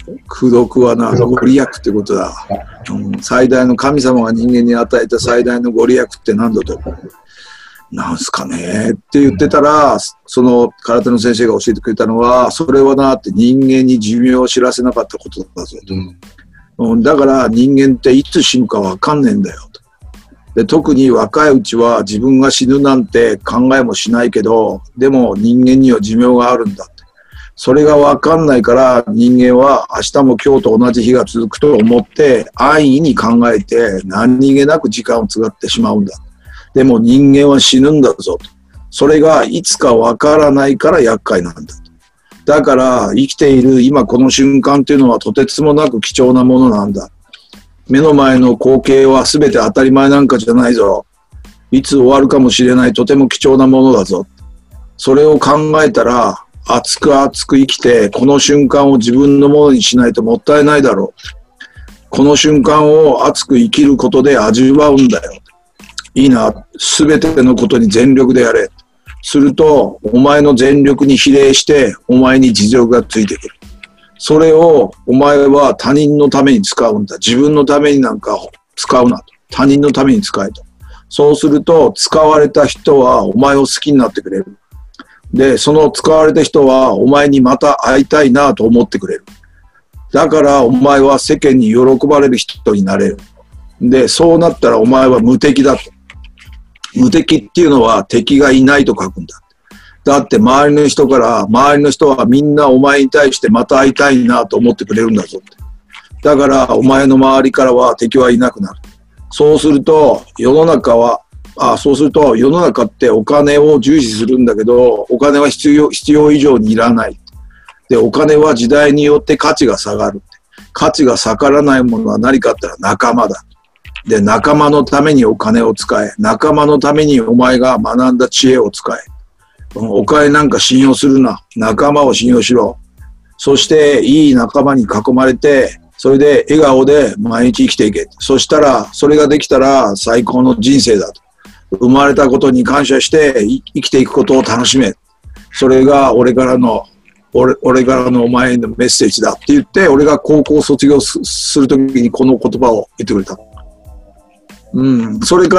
功徳はな、ご利益ってことだ。うん、最大の神様が人間に与えた最大のご利益って何だと思う？なんすかねって言ってたら、その空手の先生が教えてくれたのは、それはなって人間に寿命を知らせなかったことだぞと。うん、だから人間っていつ死ぬかわかんねえんだよと。で、特に若いうちは自分が死ぬなんて考えもしないけど、でも人間には寿命があるんだって。それがわかんないから人間は明日も今日と同じ日が続くと思って安易に考えて何気なく時間を使ってしまうんだ。でも人間は死ぬんだぞと。それがいつかわからないから厄介なんだと。だから生きている今この瞬間っていうのはとてつもなく貴重なものなんだ。目の前の光景は全て当たり前なんかじゃないぞ。いつ終わるかもしれないとても貴重なものだぞ。それを考えたら熱く熱く生きてこの瞬間を自分のものにしないともったいないだろう。この瞬間を熱く生きることで味わうんだよ。いいな、すべてのことに全力でやれ。すると、お前の全力に比例して、お前に実力がついてくる。それを、お前は他人のために使うんだ。自分のためになんか使うなと。他人のために使えと。そうすると、使われた人はお前を好きになってくれる。で、その使われた人は、お前にまた会いたいなと思ってくれる。だから、お前は世間に喜ばれる人になれる。で、そうなったらお前は無敵だと。無敵っていうのは敵がいないと書くんだ。だって周りの人から、周りの人はみんなお前に対してまた会いたいなと思ってくれるんだぞって。だからお前の周りからは敵はいなくなる。そうすると世の中は、あ、そうすると世の中ってお金を重視するんだけど、お金は必要、必要以上にいらない。で、お金は時代によって価値が下がる。価値が下がらないものは何かって言ったら仲間だ。で、仲間のためにお金を使え。仲間のためにお前が学んだ知恵を使え。お金なんか信用するな。仲間を信用しろ。そして、いい仲間に囲まれて、それで笑顔で毎日生きていけ。そしたら、それができたら最高の人生だと。生まれたことに感謝して生きていくことを楽しめ。それが俺からの、俺、俺からのお前へのメッセージだって言って、俺が高校卒業するときにこの言葉を言ってくれた。うん、それから、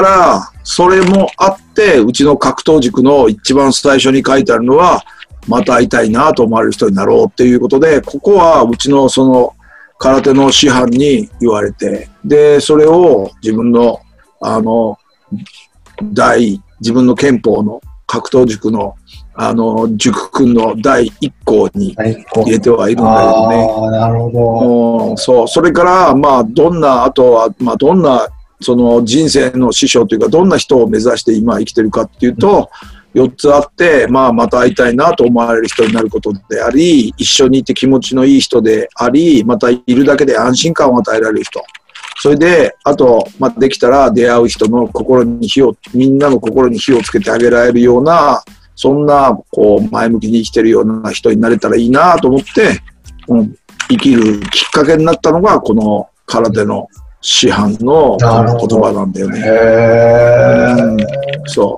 それもあって、うちの格闘塾の一番最初に書いてあるのは、また会いたいなと思われる人になろうっていうことで、ここはうちのその空手の師範に言われて、で、それを自分の、あの、第、自分の憲法の格闘塾の、あの、塾訓の第一項に入れてはいるんだけどね。 ああ、なるほど。 そう、それから、まあ、どんな、あとは、まあ、どんな、その人生の師匠というかどんな人を目指して今生きてるかっていうとよっつあって、まあまた会いたいなと思われる人になることであり、一緒にいて気持ちのいい人であり、またいるだけで安心感を与えられる人。それで、あと、まあできたら出会う人の心に火を、みんなの心に火をつけてあげられるような、そんなこう前向きに生きてるような人になれたらいいなと思って、うん、生きるきっかけになったのがこの空手の師範の言葉なんだよね。へー、うん、そう。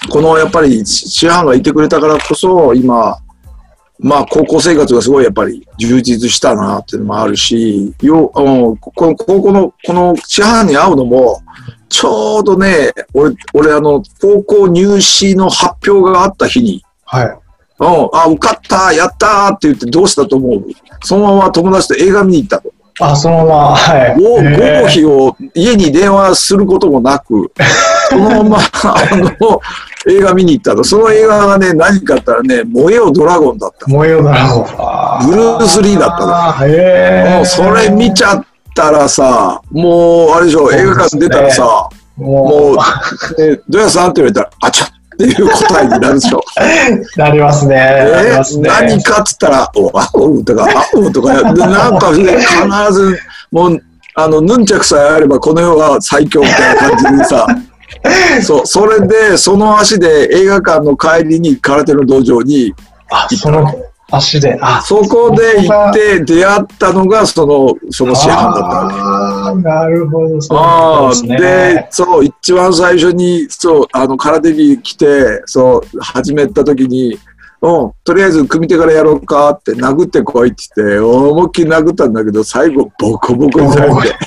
このやっぱり師範がいてくれたからこそ今、まあ高校生活がすごいやっぱり充実したなっていうのもあるし、よあのこの高校のこの師範に会うのもちょうどね、俺俺あの高校入試の発表があった日に、はい。うん、あ、受かった、やったーって言ってどうしたと思う？そのまま友達と映画見に行ったと。 あ、そのまま、はい。 午後日を家に電話することもなく、そのまま、あの、映画見に行ったと。その映画がね、何かあったらね、燃えよドラゴンだった。 燃えよドラゴン。 ブルース・リーだったの。へー。もうそれ見ちゃったらさ、もう、あれでしょ、映画館出たらさ、もう、ね、どやさんって言われたら、あちゃっていう答えになるでしょ。 なりますね。なりますね。 何かっつったら、おあうとか、あうとか、なんか、ね、必ず、もう、あの、ヌンチャクさえあればこの世は最強みたいな感じでさ、そう、それで、その足で映画館の帰りに空手の道場にあ、その足で、 あ、そこで行って出会ったのが、その、その師範だったわけ。 ああ、なるほど、 そうですね。で、そう、一番最初に、そう、あの、空手に来て、そう、始めた時に、 うん、とりあえず組手からやろうかって殴ってこいって言って、思いっきり殴ったんだけど、最後ボコボコにされて。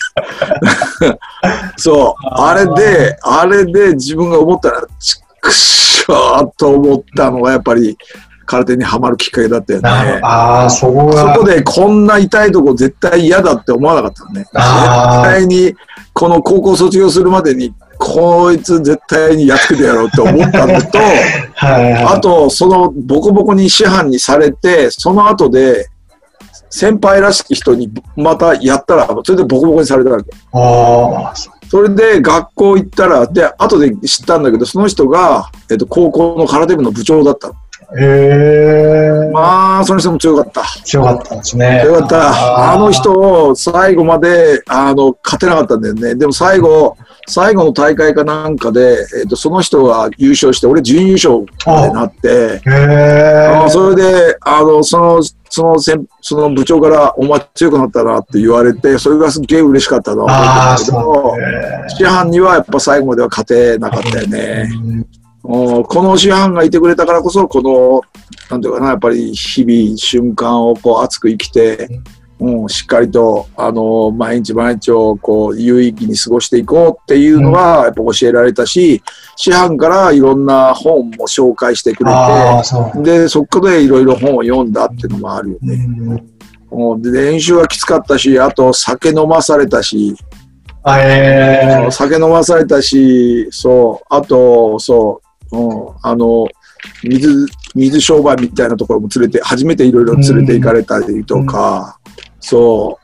そう、あれで、あれで自分が思ったら、ちくしょーと思ったのがやっぱり空手にはまるきっかけだったよね。 ああ、そこが。そこでこんな痛いとこ絶対嫌だって思わなかったのね。絶対に、この高校卒業するまでに、こいつ絶対にやっつけてやろうって思ったのと、はい、はい、あと、そのボコボコに師範にされて、その後で、先輩らしき人にまたやったら、それでボコボコにされたわけ。ああ。それで学校行ったら、で、後で知ったんだけど、その人が、えっと、高校の空手部の部長だったの。へえ。まあ、その人も強かった。 強かったんですね。 強かった。あの人を最後まで、あの、勝てなかったんだよね。でも最後、最後の大会かなんかで、えっと、その人が優勝して、俺準優勝になって、へそれで、あの、その、その先、その部長から、お前強くなったなって言われて、それがすっげえ嬉しかったなと思ったんだけど、師範にはやっぱ最後までは勝てなかったよね。この師範がいてくれたからこそ、この、なんていうかな、やっぱり日々、瞬間をこう熱く生きて、うん、しっかりと、あの、毎日毎日をこう、有意義に過ごしていこうっていうのは、やっぱ教えられたし、師範からいろんな本も紹介してくれて、で、そこでいろいろ本を読んだっていうのもあるよね。うん、で、練習はきつかったし、あと酒飲まされたし、えー、酒飲まされたし、そう、あと、そう、うん、あの、水、水商売みたいなところも連れて、初めていろいろ連れて行かれたりとか、そう、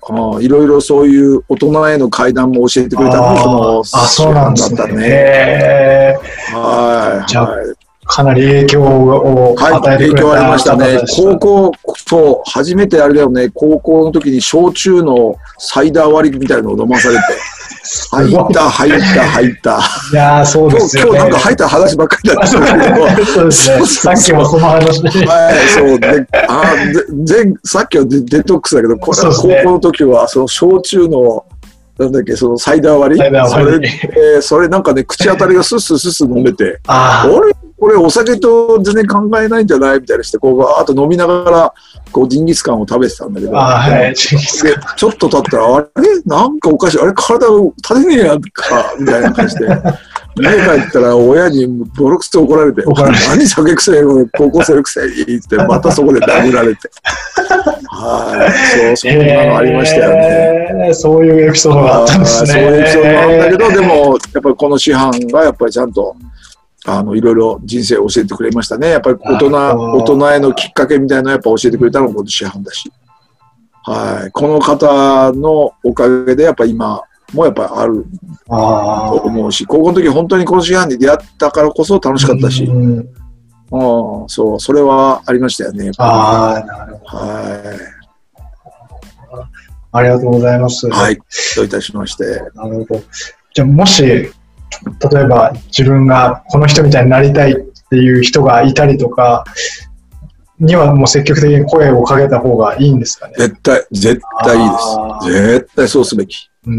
いろいろそういう大人への階段も教えてくれたのも、その師範だったね。はい。はい。 かなり影響を与えてくれた、はい、影響ありましたね。 高校、そう、初めてあれだよね、高校の時に焼酎のサイダー割りみたいなのを飲まされて。入った、入った、入った。 いやー、そうですよね。 今日なんか入った話ばっかりだったんだけど。 そうですね。さっきもその話で。 はい、そう。で、あでさっきはデデトックスだけど、これは高校の時は、その焼酎の、なんだっけ、そのサイダー割り。それ、えー、それなんかね、口当たりがスッスッスッスッ飲めて、あれこれお酒と全然考えないんじゃないみたいなして、こう、ガーッと飲みながら、こう、ジンギスカンを食べてたんだけど、あ、はい、ジンギスカン。ちょっと経ったら、あれなんかおかしい。あれ体を立てねえやんか、みたいな感じで。家帰ったら親にボロクソ怒られて、何酒臭いの、高校生のくせにって、またそこで殴られて。はい。そう、そんなのありましたよね。 えー、そういうエピソードがあったんですね。 そういうエピソードがあるんだけど、でも、やっぱりこの師範がやっぱりちゃんと、あの、いろいろ人生を教えてくれましたね。やっぱり大人、大人へのきっかけみたいなのをやっぱ教えてくれたのもこの師範だし。はい。この方のおかげでやっぱ今もやっぱりあると思うし、高校の時本当にこの師範に出会ったからこそ楽しかったし、うん、そう、それはありましたよね。 ああ、なるほど。はい。ありがとうございます。 はい。どういたしまして。 なるほど。じゃあもし、例えば自分がこの人みたいになりたいっていう人がいたりとかにはもう積極的に声をかけた方がいいんですかね。 絶対、絶対いいです。絶対そうすべき。うん、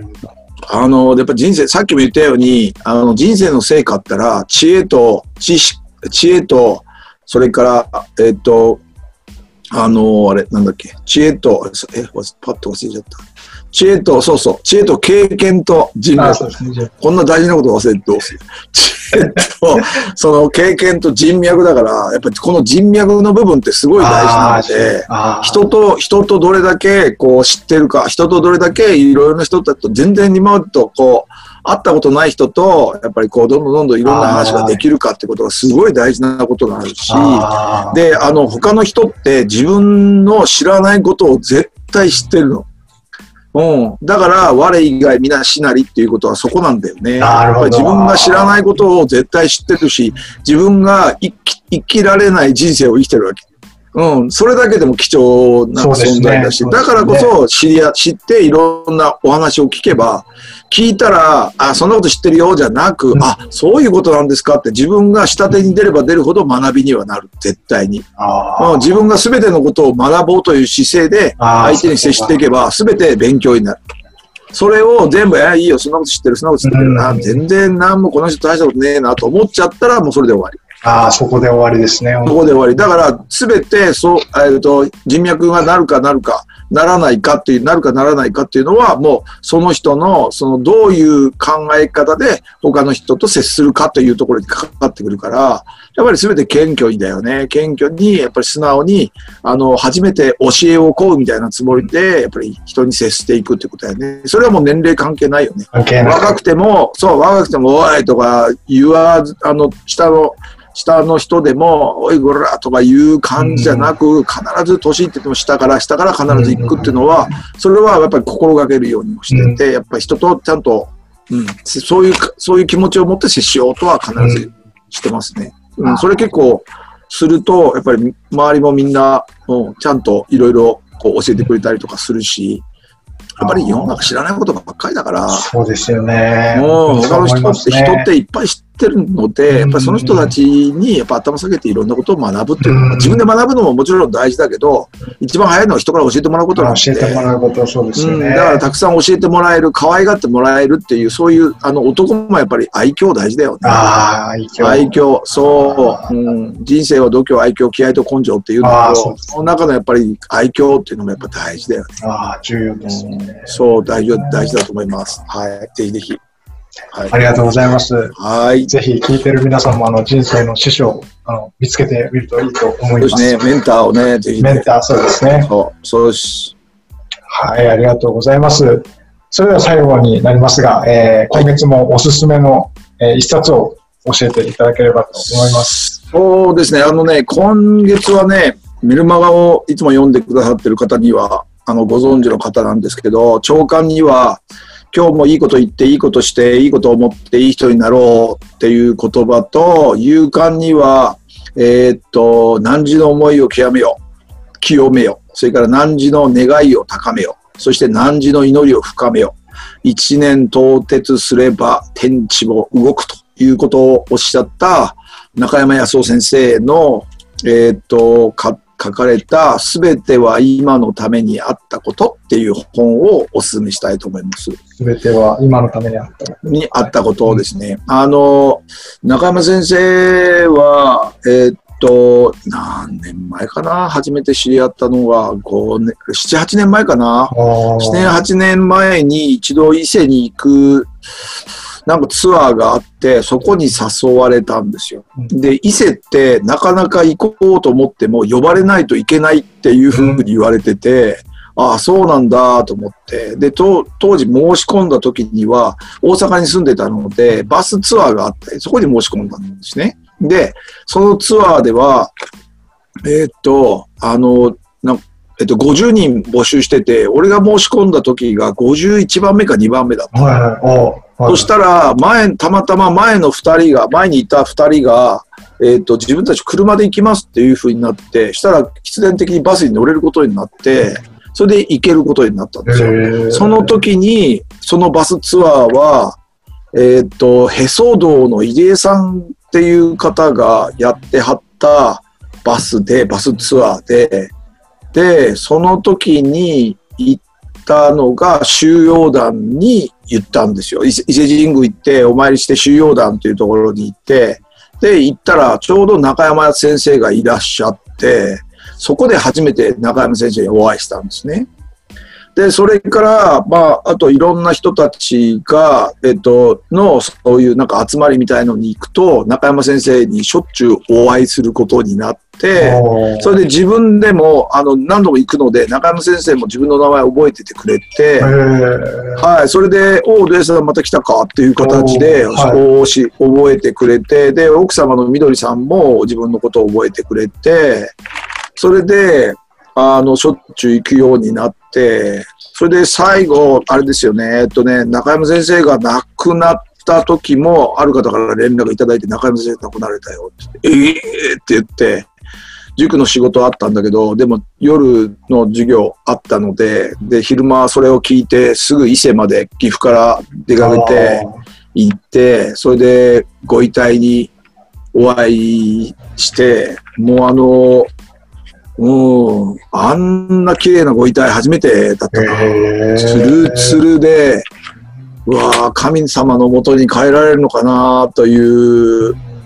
あの、やっぱ人生、さっきも言ったように、あの人生の成果ったら知恵と知識、知恵と、それから、えっと、あの、あれ、なんだっけ、知恵と、え、パッと忘れちゃった。知恵と、そうそう、知恵と経験と人脈。ね、こんな大事なことを忘れてどうする。知恵と、その経験と人脈だから、やっぱりこの人脈の部分ってすごい大事なので、人と、人とどれだけこう知ってるか、人とどれだけいろいろな人たちと全然今までとこう、会ったことない人と、やっぱりこう、どんどんどんどんいろんな話ができるかってことがすごい大事なことがあるし、で、あの、他の人って自分の知らないことを絶対知ってるの。うん。だから、我以外皆しなりっていうことはそこなんだよね。やっぱり自分が知らないことを絶対知ってるし、自分が生き、生きられない人生を生きてるわけ。うん。それだけでも貴重な存在だし、ね、だからこそ知りや、知っていろんなお話を聞けば、聞いたら、あ、そんなこと知ってるよじゃなく、うん、あ、そういうことなんですかって自分が下手に出れば出るほど学びにはなる。絶対に。うん、自分が全てのことを学ぼうという姿勢で相手に接していけば全て勉強になる。それを全部、いや、いいよ、そんなこと知ってる、そんなこと知ってるな、うん、全然何もこの人大したことねえなと思っちゃったらもうそれで終わり。 ああ、そこで終わりですね。 そこで終わり。だから、すべて、そう、えっと、人脈がなるかなるか、ならないかっていう、なるかならないかっていうのは、もう、その人の、その、どういう考え方で、他の人と接するかというところにかかってくるから、やっぱりすべて謙虚にだよね。謙虚に、やっぱり素直に、あの、初めて教えを請うみたいなつもりで、やっぱり人に接していくってことだよね。それはもう年齢関係ないよね。 関係ない。 若くても、そう、若くても、おいとか言わず、あの、下の、下の人でも、おいごらとかいう感じじゃなく、必ず年いってても下から、下から必ず行くっていうのは、それはやっぱり心がけるようにもしてて、やっぱり人とちゃんと、うん、そういう、そういう気持ちを持って接しようとは必ずしてますね。うん、それ結構すると、やっぱり周りもみんな、うん、ちゃんといろいろこう教えてくれたりとかするし、やっぱり世の中知らないことばっかりだから、 そうですよね。 もう他の人って、人っていっぱい知ってるので、やっぱりその人たちにやっぱ頭下げていろんなことを学ぶっていうのは、自分で学ぶのももちろん大事だけど、一番早いのは人から教えてもらうことなんで。 教えてもらうこと、そうですよね。 うん、だからたくさん教えてもらえる、可愛がってもらえるっていう、そういうあの男もやっぱり愛嬌大事だよね。 ああ、愛嬌。 愛嬌、そう、うん。人生は度胸、愛嬌、気合と根性っていうんだけど、その中のやっぱり愛嬌っていうのもやっぱ大事だよね。 ああ、重要ですね。 そう、大事、大事だと思います。はい。ぜひぜひ。 はい、ありがとうございます。 はい。 ぜひ聞いてる皆さんもあの人生の師匠をあの見つけてみるといいと思います。 そうですね。メンターをね、ぜひ、ね。 メンター、そうですね。 そう、そうです。 はい、ありがとうございます。それでは最後になりますが、えー、今月もおすすめの、えー、一冊を教えていただければと思います。 そうですね。あのね、今月はね、メルマガをいつも読んでくださってる方には、あの、ご存知の方なんですけど、朝刊には、今日もいいこと言って、いいことして、いいことを思って、いい人になろうっていう言葉と、夕刊には、えー、っと、汝の思いを極めよ、清めよ。それから汝の願いを高めよ。そして汝の祈りを深めよ。一年到達すれば天地も動くということをおっしゃった中山康夫先生の、えー、っと、か書かれたすべては今のためにあったことっていう本をお勧めしたいと思います。 すべては今のためにあったこと。 にあったことをですね。うん、あの、中山先生は、えー、っと、何年前かな初めて知り合ったのがごねん、なな、はちねんまえかな ?なな、はちねんまえに一度伊勢に行くなんかツアーがあって、そこに誘われたんですよ。で、伊勢ってなかなか行こうと思っても呼ばれないといけないっていうふうに言われてて、ああ、そうなんだと思って。で、当時申し込んだ時には大阪に住んでたので、バスツアーがあって、そこに申し込んだんですね。で、そのツアーでは、えー、っと、あの、なえっと、ごじゅうにん募集してて、俺が申し込んだ時がごじゅういちばんめかにばんめだった。はいはいはい、そしたら、前、たまたま前のふたりが、前にいたふたりが、えっと、自分たち車で行きますっていう風になって、したら必然的にバスに乗れることになって、それで行けることになったんですよ。その時に、そのバスツアーは、えっと、へそ道の入江さんっていう方がやってはったバスで、バスツアーで、で、その時に行ったのが収容団に言ったんですよ。伊勢神宮行ってお参りして収容団というところに行って、で、行ったらちょうど中山先生がいらっしゃって、そこで初めて中山先生にお会いしたんですね。で、それから、まあ、あといろんな人たちが、えっと、の、そういうなんか集まりみたいのに行くと、中山先生にしょっちゅうお会いすることになって、それで自分でも、あの、何度も行くので、中山先生も自分の名前を覚えててくれて、はい、それで、おう、土井さんまた来たかっていう形で、はい、し覚えてくれて、で、奥様のみどりさんも自分のことを覚えてくれて、それで、あの、しょっちゅう行くようになって、それで最後、あれですよね、えっとね、中山先生が亡くなった時も、ある方から連絡いただいて、中山先生亡くなられたよって言って、ええー、って言って、塾の仕事あったんだけど、でも夜の授業あったので、で、昼間それを聞いて、すぐ伊勢まで岐阜から出かけて行って、それでご遺体にお会いして、もうあの、うん、あんな綺麗なご遺体初めてだったな。つるつるで、うわぁ、神様のもとに帰られるのかなという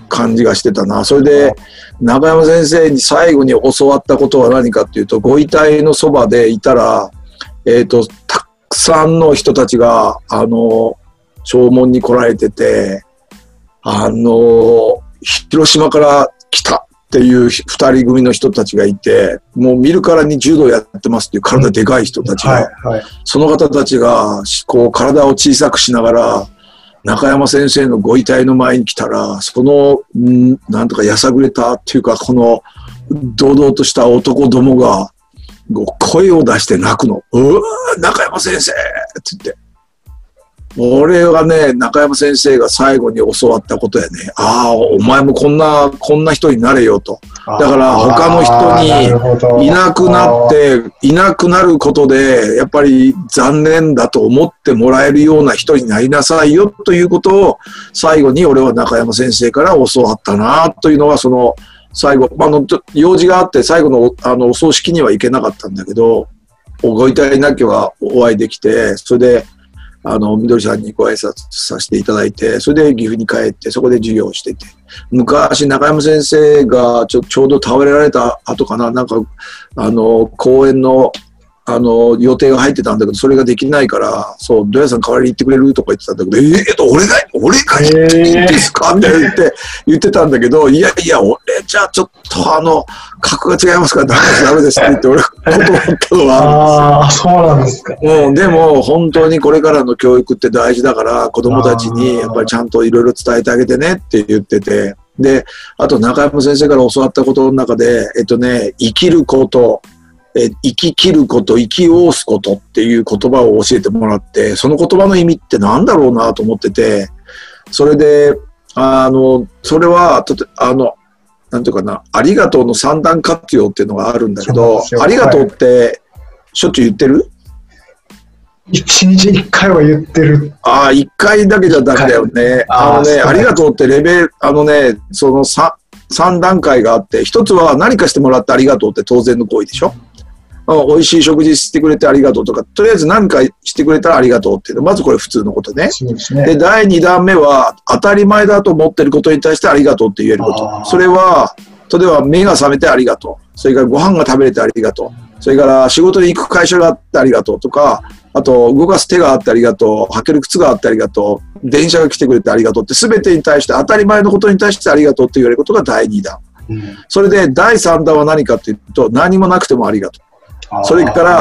感じがしてたな。それで中山先生に最後に教わったことは何かっていうと、ご遺体のそばでいたら、えっと、たくさんの人たちが、あの、弔問に来られてて、あの、広島から来たっていう二人組の人たちがいて、もう見るからに柔道やってますっていう体でかい人たちが、はいはい、その方たちが、こう、体を小さくしながら、中山先生のご遺体の前に来たら、その、んなんとかやさぐれたっていうか、この、堂々とした男どもが、声を出して泣くの。うわー、中山先生って言って。俺がね、中山先生が最後に教わったことやね。ああ、お前もこんな、こんな人になれよと。だから他の人にいなくなって、いなくなることで、やっぱり残念だと思ってもらえるような人になりなさいよということを、最後に俺は中山先生から教わったなというのは、その、最後、あの、用事があって最後の、あの、お葬式には行けなかったんだけど、ご遺体なきはお会いできて、それで、あの、みどりさんにご挨拶させていただいて、それで岐阜に帰って、そこで授業をしてて。昔、中山先生がちょ、ちょうど倒れられた後かな、なんか、あの、講演の、あの、予定が入ってたんだけど、それができないから、そう、土屋さん代わりに行ってくれるとか言ってたんだけど、ええー、俺が、俺が行っていいんですかって言って、言ってたんだけど、いやいや、俺じゃあちょっとあの、格が違いますからダメです、ダメですって言って、俺、断ったのはああ、そうなんですか。 うん、でも、本当にこれからの教育って大事だから、子供たちにやっぱりちゃんといろいろ伝えてあげてねって言ってて、で、あと中山先生から教わったことの中で、えっとね、生きること、え生き切ること、生きおおすことっていう言葉を教えてもらって、その言葉の意味って何だろうなと思ってて、それで、あの、それは、とてあの、なんていうかな、ありがとうの三段活用っていうのがあるんだけど、ありがとうってしょっちゅう言ってる？ 一日一回は言ってる。 ああ、一回だけじゃダメだよね。あのね、ありがとうってレベル、あのね、その三、三段階があって、一つは何かしてもらってありがとうって当然の行為でしょ？美味しい食事してくれてありがとうとか、とりあえず何かしてくれたらありがとうっていうの。まずこれ普通のことね。そうですね。で、だいにだんめは当たり前だと思ってることに対してありがとうって言えること。それは、例えば目が覚めてありがとう。それからご飯が食べれてありがとう。それから仕事に行く会社があってありがとうとか、あと動かす手があってありがとう。履ける靴があってありがとう。電車が来てくれてありがとうって全てに対して当たり前のことに対してありがとうって言われることがだいにだん。うん、それでだいさんだんは何かっていうと、何もなくてもありがとう。それから、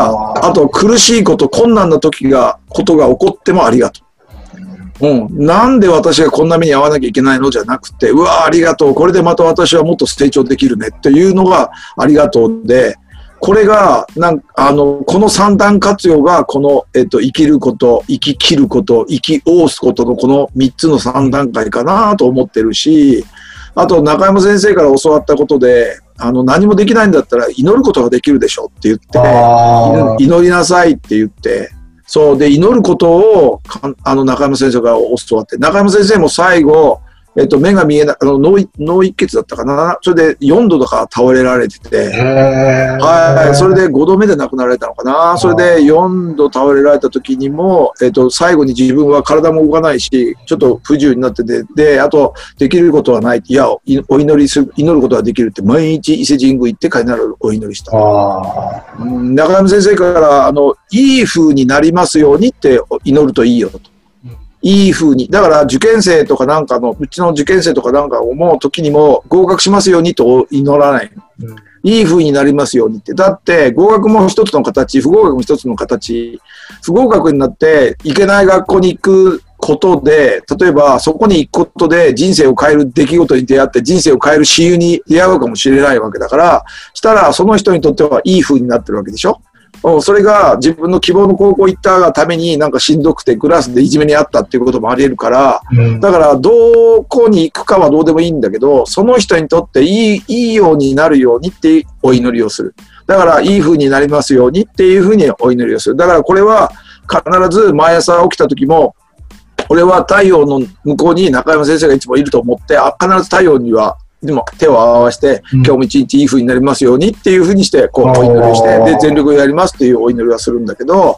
あと苦しいこと、困難な時が、ことが起こってもありがとう。うん。なんで私がこんな目に遭わなきゃいけないのじゃなくて、うわ、ありがとう。これでまた私はもっと成長できるねっていうのがありがとうで、これが、なんあの、この三段活用が、この、えっと、生きること、生き切ること、生きおすことのこの三つの三段階かなと思ってるし、あと中山先生から教わったことで、あの、何もできないんだったら祈ることができるでしょって言って、祈りなさいって言って、そうで、祈ることを、あの、中山先生から教わって、中山先生も最後、えっと、目が見えない、あの、脳、脳一血だったかな。それでよんどとか倒れられてて、はい。それでごどめで亡くなられたのかな。それでよんど倒れられた時にも、えっと、最後に自分は体も動かないし、ちょっと不自由になってて、で、あと、できることはない。いや、お祈りする、祈ることができるって、毎日伊勢神宮行って必ずお祈りした。うん、中山先生から、あの、いい風になりますようにって祈るといいよと。いい風に。だから受験生とかなんかの、うちの受験生とかなんか思う時にも合格しますようにと祈らない。うん、いい風になりますようにって。だって合格も一つの形、不合格も一つの形。不合格になっていけない学校に行くことで、例えばそこに行くことで人生を変える出来事に出会って人生を変える親友に出会うかもしれないわけだから、したらその人にとってはいい風になってるわけでしょ。それが自分の希望の高校行ったがためになんかしんどくてクラスでいじめにあったっていうこともあり得るから、うん、だからどこに行くかはどうでもいいんだけど、その人にとっていい、いいようになるようにってお祈りをする。だからいい風になりますようにっていう風にお祈りをする。だからこれは必ず毎朝起きた時も、俺は太陽の向こうに中山先生がいつもいると思って、あ、必ず太陽にはでも手を合わせて、うん、今日も一日いい風になりますようにっていう風にして、こうお祈りをして、で、全力をやりますっていうお祈りはするんだけど、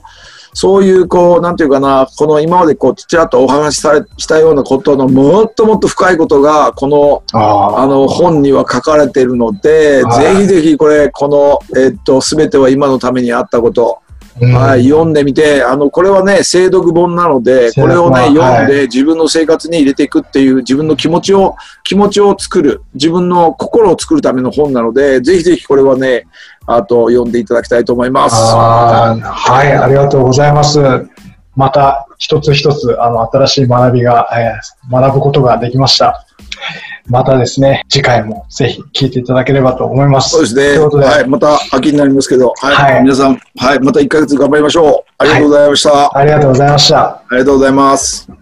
そういう、こう、なんていうかな、この今までこう、ちらっとお話しされしたようなことのもっともっと深いことが、この、あの、本には書かれているので、ぜひぜひこれ、この、えっと、すべては今のためにあったこと、はい、読んでみて、あの、これはね、精読本なので、これをね、読んで自分の生活に入れていくっていう、自分の気持ちを、気持ちを作る、自分の心を作るための本なので、ぜひぜひこれはね、あと読んでいただきたいと思います。 あ、はい、ありがとうございます。また一つ一つ、あの、新しい学びが、えー、学ぶことができました。またですね、次回もぜひ聞いていただければと思います。 そうですね。ということで、はい、また秋になりますけど、はい、はい、皆さん、はい、またいっかげつ頑張りましょう。ありがとうございました。 ありがとうございました。 ありがとうございます。